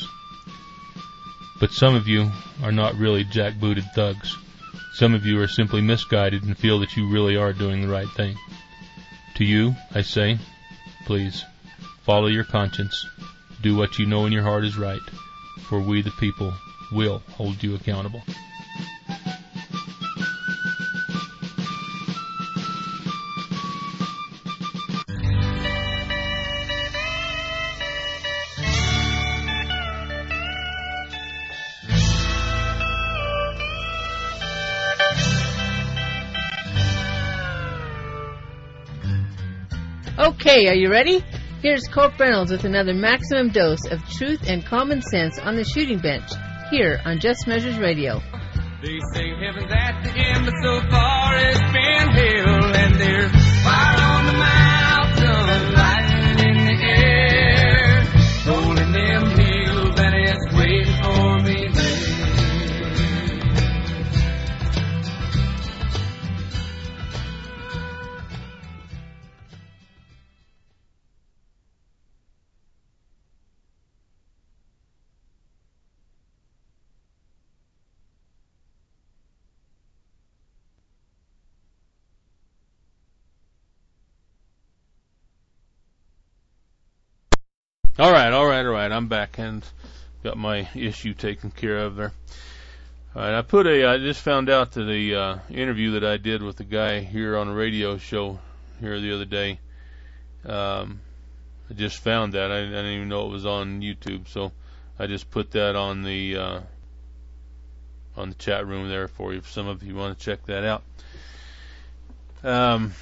But some of you are not really jackbooted thugs. Some of you are simply misguided and feel that you really are doing the right thing. To you, I say, please, follow your conscience. Do what you know in your heart is right, for we, the people, will hold you accountable. Okay, are you ready? Here's Cope Reynolds with another maximum dose of truth and common sense on the shooting bench, here on Just Measures Radio. They say heaven's at the end, but so far it's been hell, and there's fire on the mountain, lightning in the air, rolling them hills, and it's waiting for me there. All right, all right, all right. I'm back and got my issue taken care of there. All right, I put a. I just found out that the uh, interview that I did with the guy here on a radio show here the other day. Um, I just found that. I, I didn't even know it was on YouTube, so I just put that on the uh, on the chat room there for you. If some of you want to check that out. Um,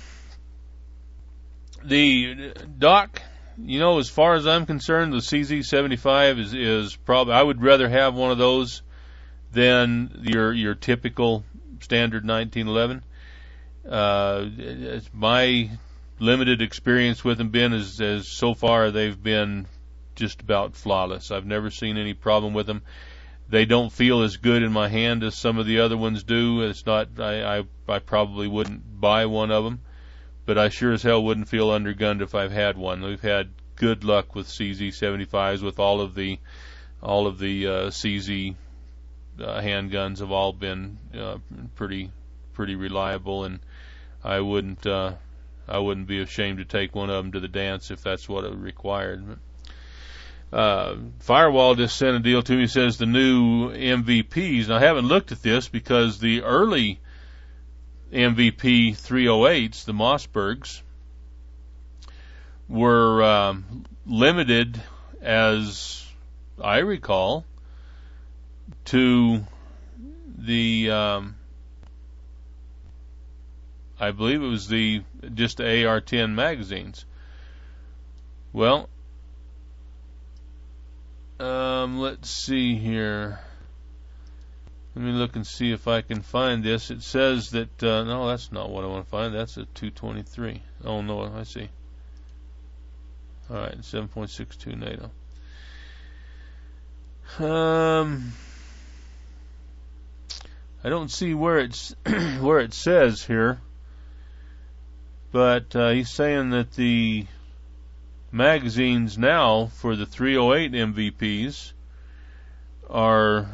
the Doc. You know, as far as I'm concerned, the C Z seventy-five is, is probably, I would rather have one of those than your your typical standard nineteen eleven. Uh, it's my limited experience with them been as, as so far they've been just about flawless. I've never seen any problem with them. They don't feel as good in my hand as some of the other ones do. It's not, I, I, I probably wouldn't buy one of them. But I sure as hell wouldn't feel undergunned if I've had one. We've had good luck with C Z seventy-fives, with all of the all of the uh, C Z uh, handguns have all been uh, pretty pretty reliable, and I wouldn't uh, I wouldn't be ashamed to take one of them to the dance if that's what it required. Uh, Firewall just sent a deal to me. He says the new M V Ps, and I haven't looked at this because the early M V P three oh eights, the Mossbergs, were um, limited, as I recall, to the, um, I believe it was the just the A R ten magazines. Well, um, let's see here. Let me look and see if I can find this. It says that, uh, no, that's not what I want to find. That's a two twenty-three. Oh, no, I see. All right, seven point six two NATO. Um, I don't see where it's where it says here, but uh, he's saying that the magazines now for the three oh eight M V Ps are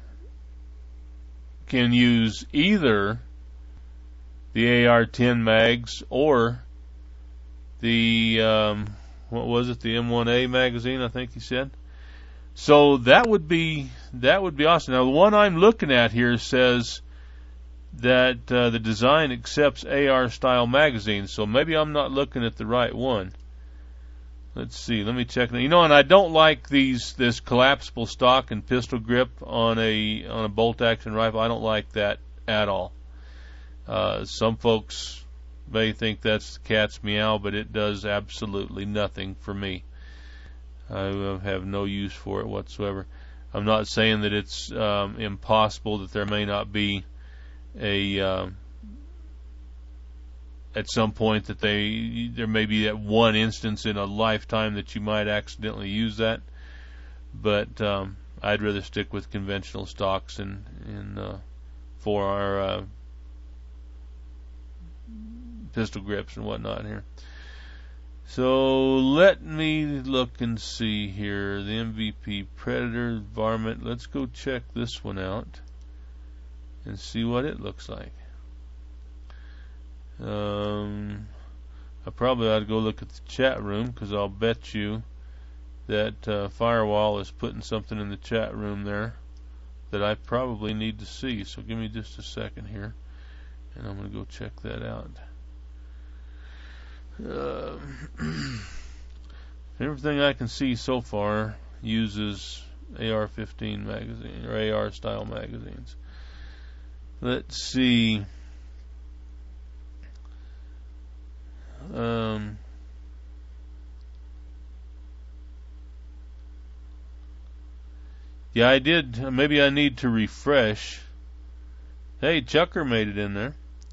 can use either the A R ten mags or the um, what was it, the M one A magazine, I think he said. So that would be that would be awesome. Now the one I'm looking at here says that uh, the design accepts A R style magazines, so maybe I'm not looking at the right one. Let's see. Let me check. You know, and I don't like these this collapsible stock and pistol grip on a on a bolt action rifle. I don't like that at all. Uh, some folks may think that's the cat's meow, but it does absolutely nothing for me. I have no use for it whatsoever. I'm not saying that it's um, impossible that there may not be a um, at some point that they there may be that one instance in a lifetime that you might accidentally use that, but um, I'd rather stick with conventional stocks and, and uh, for our uh, pistol grips and whatnot here. So let me look and see here. The M V P Predator Varmint. Let's go check this one out and see what it looks like. Um, I probably ought to go look at the chat room, because I'll bet you that uh, Firewall is putting something in the chat room there that I probably need to see. So give me just a second here, and I'm going to go check that out. Uh, everything I can see so far uses A R fifteen magazine or A R style magazines. Let's see. Um, yeah, I did. Maybe I need to refresh. Hey, Chucker made it in there.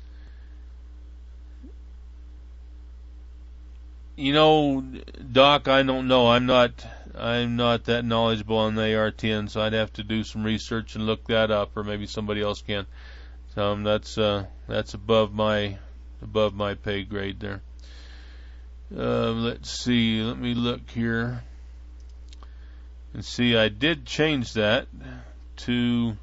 You know, Doc, I don't know. I'm not. I'm not that knowledgeable on the A R ten, so I'd have to do some research and look that up, or maybe somebody else can. Um, that's uh, that's above my above my pay grade there. Uh, let's see. Let me look here and see. I did change that to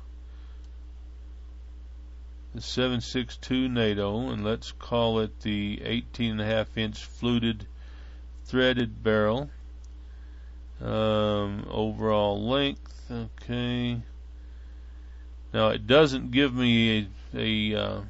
the seven six two NATO, and let's call it the eighteen and a half inch fluted threaded barrel. Um, overall length. Okay. Now it doesn't give me a, a uh,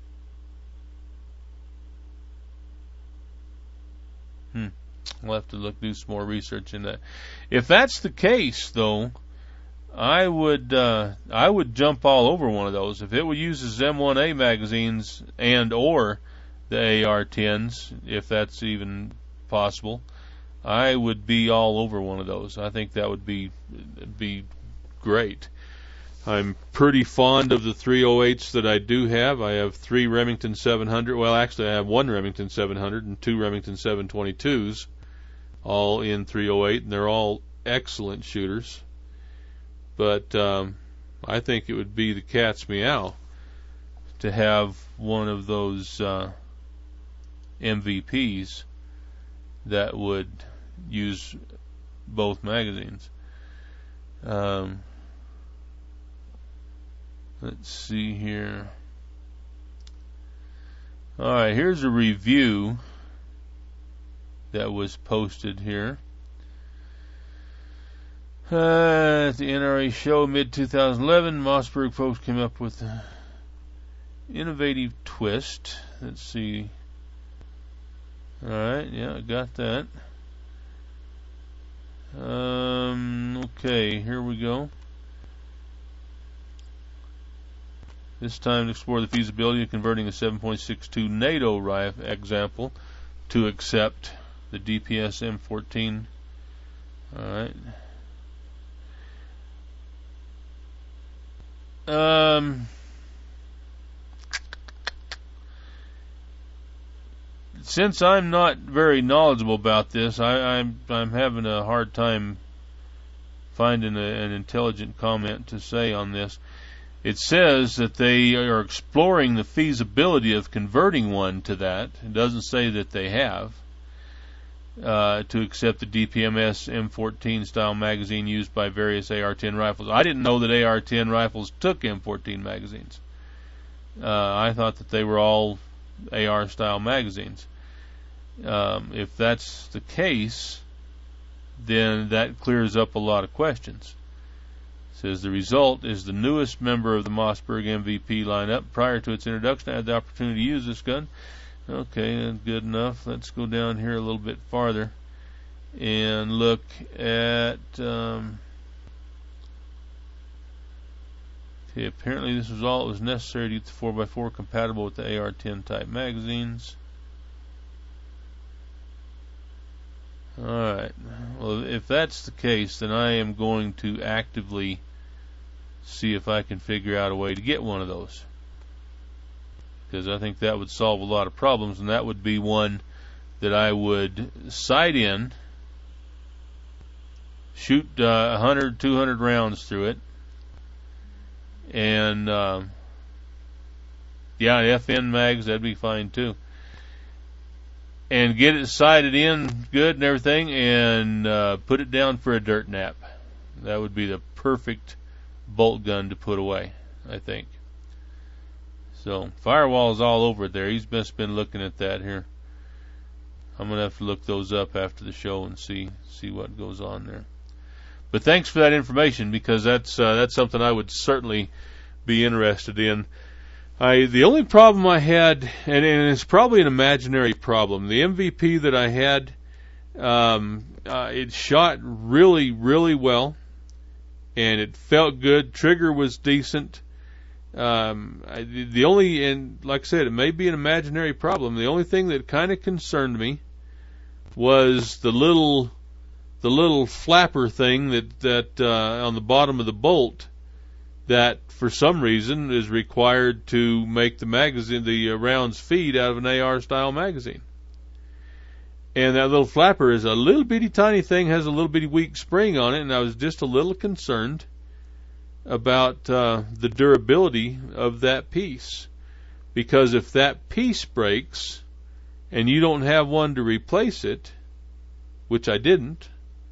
Hmm. I'll have to look do some more research in that. If that's the case, though, I would uh, I would jump all over one of those. If it uses M one A magazines and or the A R tens, if that's even possible, I would be all over one of those. I think that would be be great. I'm pretty fond of the three oh eights that I do have. I have three Remington seven hundred. Well, actually, I have one Remington seven hundred and two Remington seven twenty-twos, all in three oh eight, and they're all excellent shooters. But um, I think it would be the cat's meow to have one of those uh, M V Ps that would use both magazines. Um, Let's see here. Alright, here's a review that was posted here. Uh, at the N R A show mid twenty eleven, Mossberg folks came up with an innovative twist. Let's see. Alright, yeah, I got that. Um, okay, here we go. This time to explore the feasibility of converting a seven point six two NATO rifle example to accept the D P S M fourteen. Alright. Um, since I'm not very knowledgeable about this, I, I'm I'm having a hard time finding a, an intelligent comment to say on this. It says that they are exploring the feasibility of converting one to that. It doesn't say that they have. Uh, to accept the D P M S M fourteen style magazine used by various A R ten rifles. I didn't know that A R ten rifles took M fourteen magazines. Uh, I thought that they were all A R style magazines. Um, if that's the case, then that clears up a lot of questions. It says the result is the newest member of the Mossberg M V P lineup. Prior to its introduction, I had the opportunity to use this gun. Okay, good enough. Let's go down here a little bit farther and look at um, okay, apparently this was all that was necessary to get the four by four compatible with the A R ten type magazines. Alright, well, if that's the case, then I am going to actively see if I can figure out a way to get one of those, because I think that would solve a lot of problems, and that would be one that I would sight in, shoot uh, one hundred, two hundred rounds through it, and uh, yeah, F N mags, that'd be fine too, and get it sighted in good and everything, and uh, put it down for a dirt nap. That would be the perfect bolt gun to put away, I think. So, Firewall's all over it there. He's just been looking at that here. I'm going to have to look those up after the show and see see what goes on there. But thanks for that information, because that's uh, that's something I would certainly be interested in. I the only problem I had, and, and it's probably an imaginary problem, the M V P that I had, um, uh, it shot really, really well, and it felt good. Trigger was decent. Um, I, the only, and like I said, it may be an imaginary problem. The only thing that kind of concerned me was the little, the little flapper thing that that uh, on the bottom of the bolt that, for some reason, is required to make the magazine, the uh, rounds feed out of an A R style magazine. And that little flapper is a little bitty tiny thing, has a little bitty weak spring on it, and I was just a little concerned about uh, the durability of that piece, because if that piece breaks and you don't have one to replace it, which I didn't,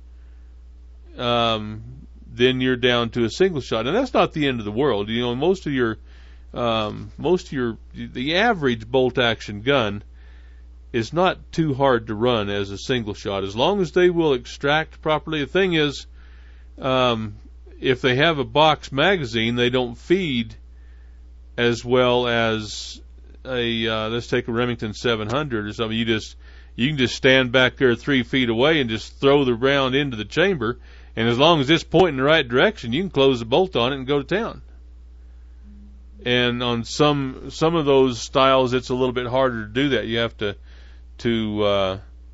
um, then you're down to a single shot, and that's not the end of the world. You know, most of your um, most of your the average bolt action gun is not too hard to run as a single shot, as long as they will extract properly. The thing is, um, if they have a box magazine, they don't feed as well as a, uh, let's take a Remington seven hundred or something. You just, you can just stand back there three feet away and just throw the round into the chamber, and as long as it's pointing in the right direction, you can close the bolt on it and go to town. And on some, some of those styles, it's a little bit harder to do that. You have to, to, uh,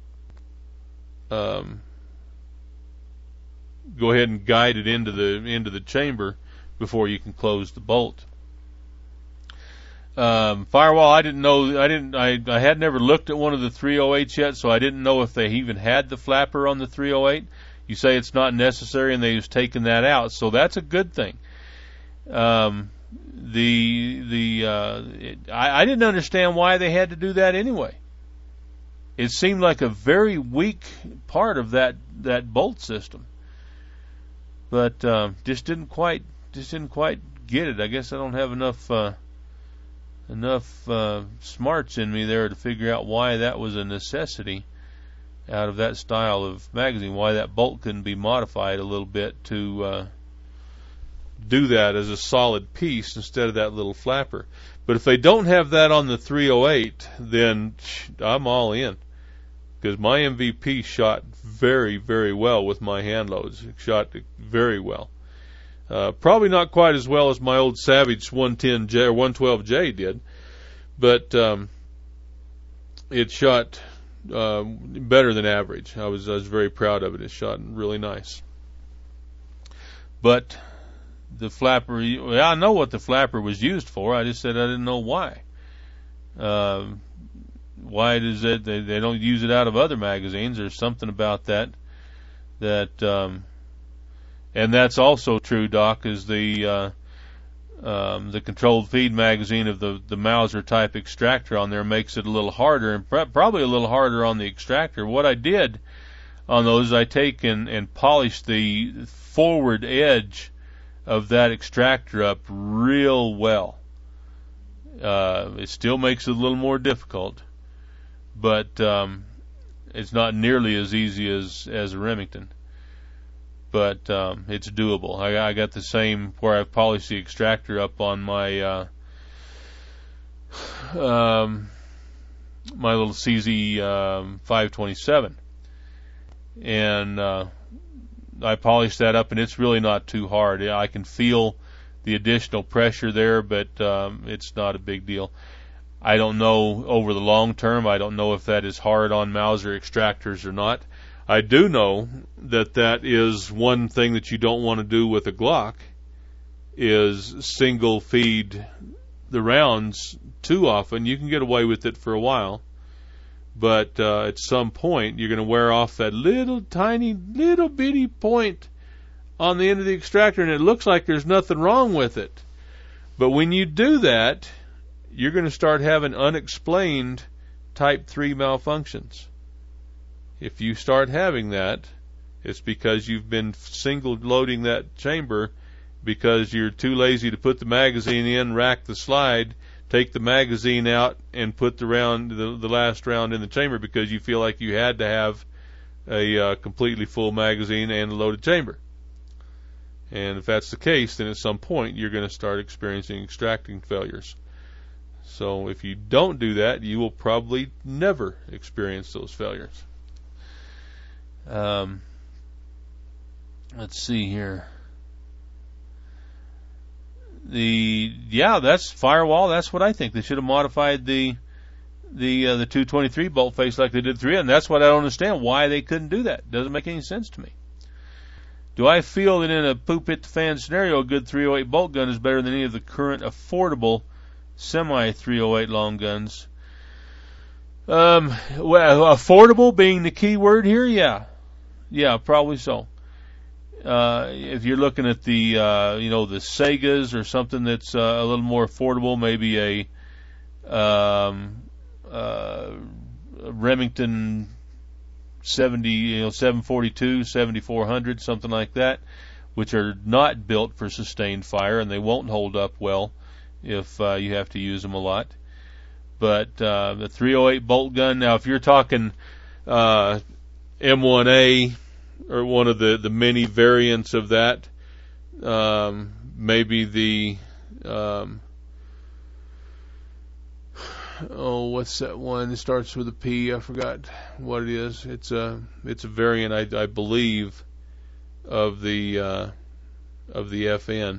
um, go ahead and guide it into the into the chamber before you can close the bolt. Um, Firewall, I didn't know. I didn't. I, I had never looked at one of the three oh eights yet, so I didn't know if they even had the flapper on the three oh eight. You say it's not necessary, and they've taken that out, so that's a good thing. Um, the the uh, it, I, I didn't understand why they had to do that anyway. It seemed like a very weak part of that that bolt system. But uh, just didn't quite, just didn't quite get it. I guess I don't have enough, uh, enough uh, smarts in me there to figure out why that was a necessity. out of that style of magazine, why that bolt couldn't be modified a little bit to uh, do that as a solid piece instead of that little flapper. But if they don't have that on the three oh eight, then I'm all in, because my M V P shot very, very well with my hand loads. It shot very well. Uh, probably not quite as well as my old Savage one ten J or one twelve J did, but um, it shot uh, better than average. I was I was very proud of it. It shot really nice. But the flapper, well, I know what the flapper was used for. I just said I didn't know why. Uh, why does it? They, they don't use it out of other magazines. There's something about that that. Um, And that's also true, Doc, is the uh, um, the controlled feed magazine of the, the Mauser type extractor on there makes it a little harder, and pr- probably a little harder on the extractor. What I did on those, I take and, and polish the forward edge of that extractor up real well. Uh, it still makes it a little more difficult, but um, it's not nearly as easy as, as a Remington. But um, it's doable. I, I got the same where I polished the extractor up on my uh, um, my little C Z um, five twenty-seven, and uh, I polished that up, and it's really not too hard. I can feel the additional pressure there, but um, it's not a big deal. I don't know over the long term. I don't know if that is hard on Mauser extractors or not. I do know that that is one thing that you don't want to do with a Glock, is single feed the rounds too often. You can get away with it for a while, but uh, at some point you're going to wear off that little tiny, little bitty point on the end of the extractor, and it looks like there's nothing wrong with it. But when you do that, you're going to start having unexplained type three malfunctions. If you start having that, it's because you've been single loading that chamber because you're too lazy to put the magazine in, rack the slide, take the magazine out, and put the round, the, the last round in the chamber because you feel like you had to have a uh, completely full magazine and a loaded chamber. And if that's the case, then at some point you're going to start experiencing extracting failures. So if you don't do that, you will probably never experience those failures. Um, let's see here. The yeah, that's Firewall. That's what I think. They should have modified the the uh, the two twenty-three bolt face like they did three, and that's what I don't understand why they couldn't do that. Doesn't make any sense to me. Do I feel that in a poop hit the fan scenario, a good three oh eight bolt gun is better than any of the current affordable semi three oh eight long guns? Um, well, affordable being the key word here, yeah. Yeah, probably so. Uh, if you're looking at the, uh, you know, the Segas or something that's uh, a little more affordable, maybe a um, uh, Remington seventy, you know, seven forty-two, seventy-four hundred, something like that, which are not built for sustained fire, and they won't hold up well if uh, you have to use them a lot. But uh, the three oh eight bolt gun, now if you're talking uh, M one A or one of the, the many variants of that, um, maybe the um, oh, what's that one? It starts with a P. I forgot what it is. It's a it's a variant, I, I believe, of the uh, of the F N.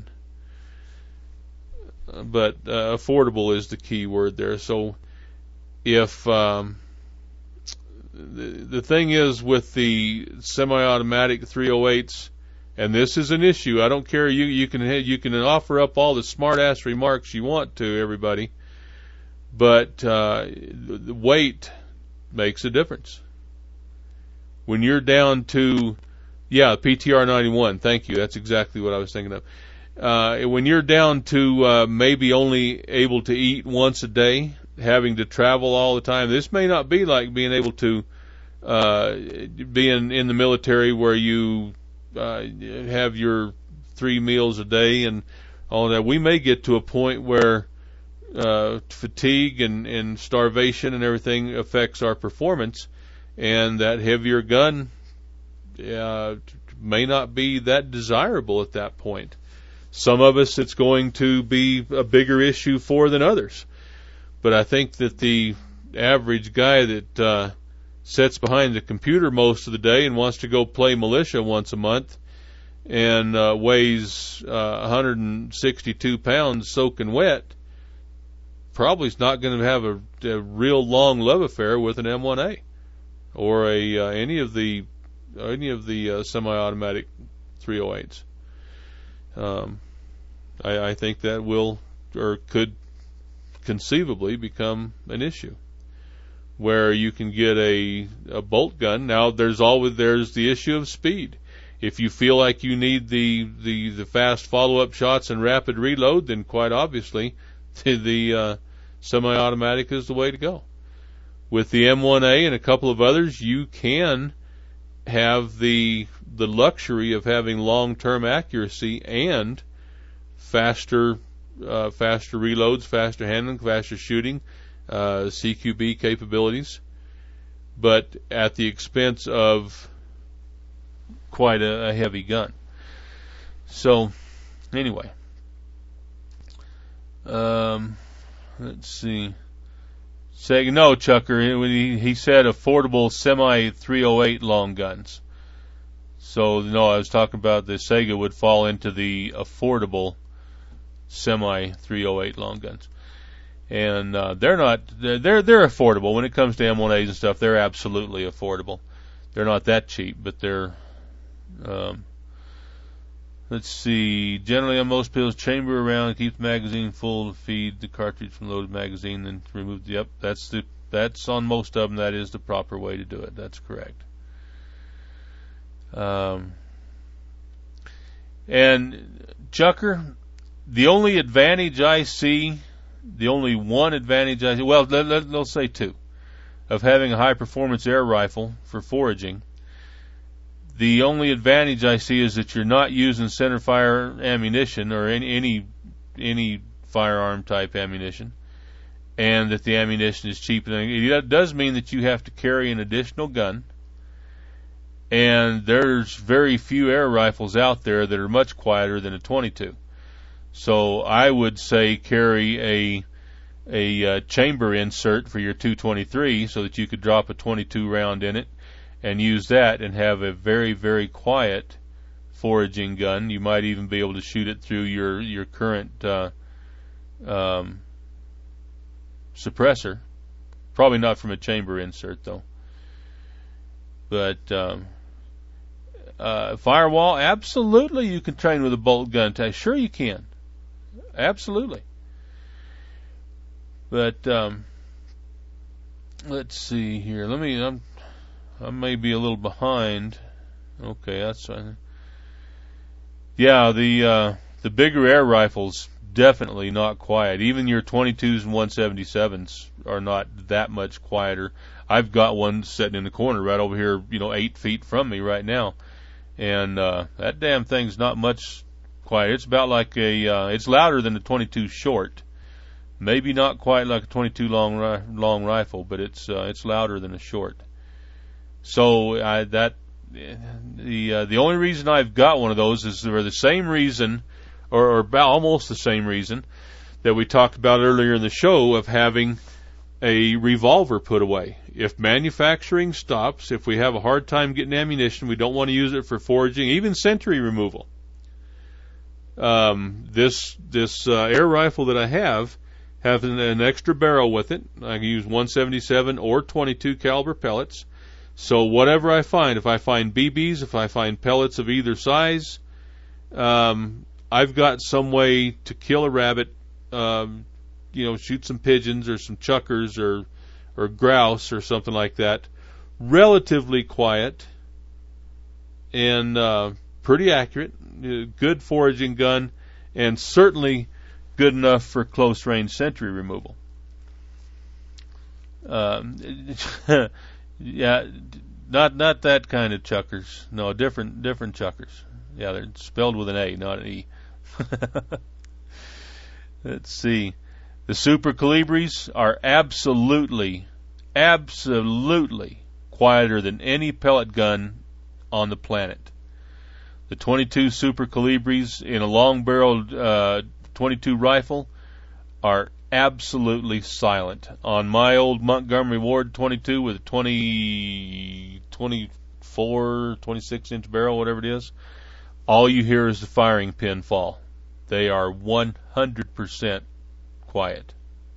But uh, affordable is the key word there. So if um, the, the thing is with the semi-automatic three oh eights, and this is an issue. I don't care. You you can you can offer up all the smart-ass remarks you want to everybody, but uh, the weight makes a difference. When you're down to, yeah, P T R ninety-one. Thank you. That's exactly what I was thinking of. Uh, when you're down to uh, maybe only able to eat once a day, having to travel all the time, this may not be like being able to uh, be in, in the military where you uh, have your three meals a day and all that. We may get to a point where uh, fatigue and, and starvation and everything affects our performance, and that heavier gun uh, may not be that desirable at that point. Some of us it's going to be a bigger issue for than others. But I think that the average guy that uh, sits behind the computer most of the day and wants to go play militia once a month and uh, weighs uh, one hundred sixty-two pounds soaking wet, probably is not going to have a, a real long love affair with an M one A or a uh, any of the any of the uh, semi-automatic three oh eights. Um, I, I think that will or could conceivably become an issue where you can get a a bolt gun. Now there's always there's the issue of speed. If you feel like you need the the, the fast follow-up shots and rapid reload, then quite obviously the, the uh, semi-automatic is the way to go. With the M one A and a couple of others, you can have the the luxury of having long-term accuracy and faster uh, faster reloads, faster handling, faster shooting, uh, C Q B capabilities, but at the expense of quite a, a heavy gun. So, anyway, um, let's see. Say no, Chucker. He, he said affordable semi three oh eight long guns. So no, I was talking about the Sega would fall into the affordable semi three oh eight long guns, and uh, they're not. They're they're affordable when it comes to M one A's and stuff. They're absolutely affordable. They're not that cheap, but they're. Um, let's see. Generally, on most pills, chamber around, keep the magazine full to feed the cartridge from loaded magazine, then remove the. Yep, that's the. That's on most of them. That is the proper way to do it. That's correct. Um, and Chucker, the only advantage I see, the only one advantage I see, well, let, let, let's say two, of having a high-performance air rifle for foraging. The only advantage I see is that you're not using centerfire ammunition or any any any firearm type ammunition, and that the ammunition is cheap. It does mean that you have to carry an additional gun, and there's very few air rifles out there that are much quieter than a twenty-two. So I would say carry a a uh, chamber insert for your two twenty-three so that you could drop a twenty-two round in it and use that and have a very, very quiet foraging gun. You might even be able to shoot it through your, your current uh, um, suppressor. Probably not from a chamber insert, though. But um, uh, firewall, absolutely you can train with a bolt gun. Sure you can. Absolutely. But um, let's see here. Let me... I'm, I may be a little behind. Okay, that's fine. Yeah, the uh, the bigger air rifles definitely not quiet. Even your twenty-twos and one seventy-sevens are not that much quieter. I've got one sitting in the corner right over here, you know, eight feet from me right now, and uh, that damn thing's not much quiet. It's about like a. Uh, it's louder than a twenty-two short. Maybe not quite like a twenty-two long ri- long rifle, but it's uh, it's louder than a short. So I, that the uh, the only reason I've got one of those is for the same reason, or, or about almost the same reason that we talked about earlier in the show of having a revolver put away. If manufacturing stops, if we have a hard time getting ammunition, we don't want to use it for foraging, even sentry removal. Um, this this uh, air rifle that I have has an, an extra barrel with it. I can use one seventy-seven or twenty-two caliber pellets. So whatever I find, if I find B Bs, if I find pellets of either size, um, I've got some way to kill a rabbit, um, you know, shoot some pigeons or some chuckers or or grouse or something like that, relatively quiet and uh, pretty accurate, good foraging gun, and certainly good enough for close-range sentry removal. Um, Yeah, not not that kind of chuckers. No, different different chuckers. Yeah, they're spelled with an A, not an E. Let's see. The Super Calibris are absolutely, absolutely quieter than any pellet gun on the planet. The twenty-two Super Calibres in a long-barreled uh, twenty-two rifle are absolutely silent. On my old Montgomery Ward twenty-two with a twenty, twenty-four, twenty-six inch barrel, whatever it is, all you hear is the firing pin fall. They are one hundred percent quiet.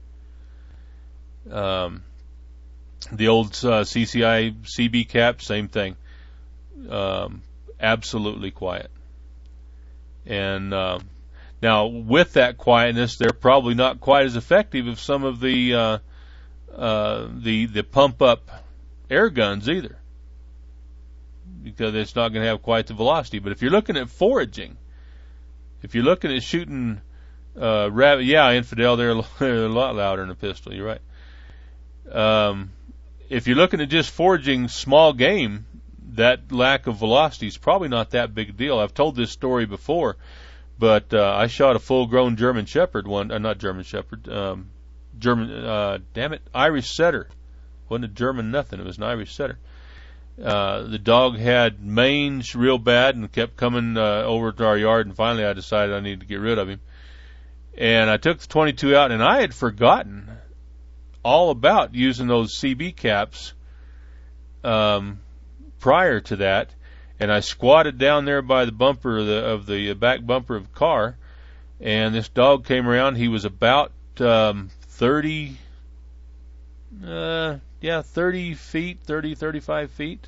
Um, the old uh, C C I C B cap, same thing. Um, absolutely quiet. And uh, now, with that quietness, they're probably not quite as effective as some of the uh, uh, the the pump up air guns either, because it's not going to have quite the velocity. But if you're looking at foraging, if you're looking at shooting uh, rabbit, yeah, infidel, they're, they're a lot louder than a pistol. You're right. Um, if you're looking at just foraging small game, that lack of velocity is probably not that big a deal. I've told this story before, but uh, I shot a full-grown German Shepherd one, uh, not German Shepherd, um, German, uh, damn it, Irish Setter. Wasn't a German nothing, it was an Irish Setter. Uh, the dog had mange real bad and kept coming uh, over to our yard, and finally I decided I needed to get rid of him. And I took the twenty-two out, and I had forgotten all about using those C B caps um, prior to that, and I squatted down there by the bumper of the, of the back bumper of the car, and this dog came around. He was about um, thirty, uh, yeah, thirty feet, thirty, thirty-five feet,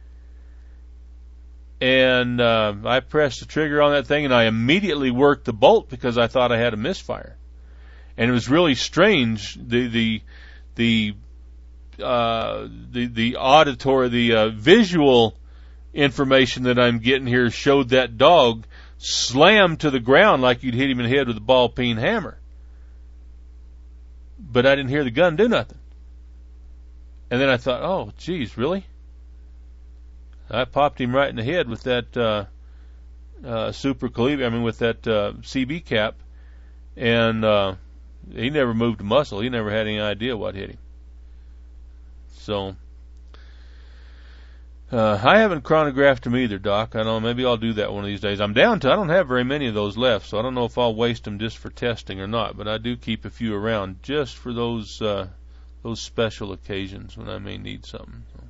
and uh, I pressed the trigger on that thing, and I immediately worked the bolt because I thought I had a misfire. And it was really strange. The the the uh, the the auditory, the uh, visual information that I'm getting here showed that dog slammed to the ground like you'd hit him in the head with a ball peen hammer. But I didn't hear the gun do nothing. And then I thought, oh, geez, really? I popped him right in the head with that uh, uh, Super Calibre, I mean, with that uh, C B cap, and uh, he never moved a muscle. He never had any idea what hit him. So, uh, I haven't chronographed him either, Doc. I don't know, maybe I'll do that one of these days. I'm down to, I don't have very many of those left, so I don't know if I'll waste them just for testing or not, but I do keep a few around just for those uh, those special occasions when I may need something. So.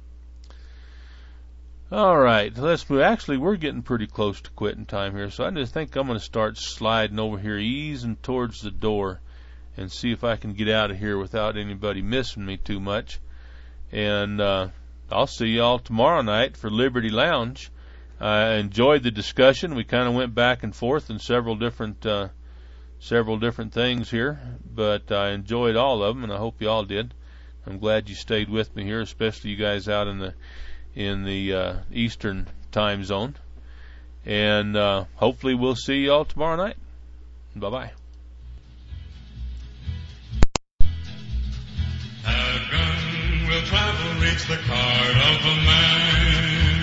All right, let's move. Actually, we're getting pretty close to quitting time here, so I just think I'm going to start sliding over here, easing towards the door, and see if I can get out of here without anybody missing me too much. And uh, I'll see y'all tomorrow night for Liberty Lounge. I enjoyed the discussion. We kind of went back and forth in several different uh, several different things here, but I enjoyed all of them, and I hope y'all did. I'm glad you stayed with me here, especially you guys out in the in the uh, Eastern time zone. And uh, hopefully we'll see y'all tomorrow night. Bye-bye. Our gun will travel, reach the card of a man.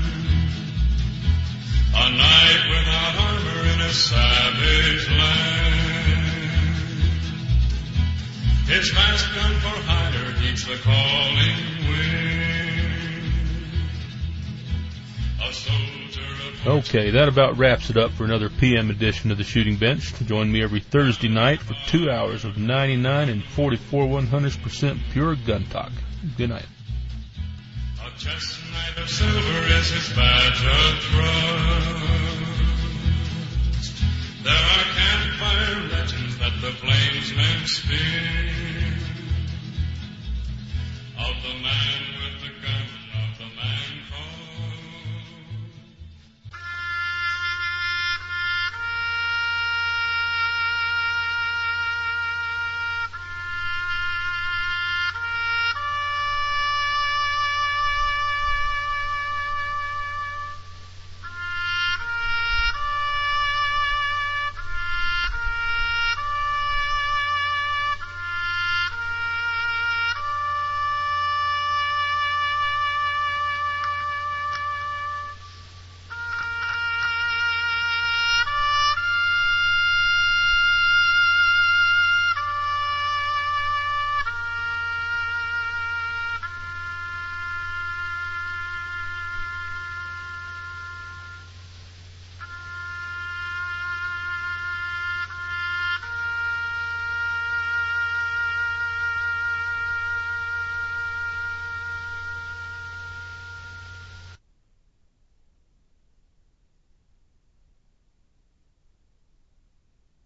A knight without armor in a savage land. His fast gun for hire heeds the calling wind. Okay, that about wraps it up for another P M edition of the Shooting Bench. Join me every Thursday night for two hours of ninety-nine and forty-four one hundredths percent pure gun talk. Good night. A chestnut of silver is his badge of trust. There are campfire legends that the flamesmen spin of the man with the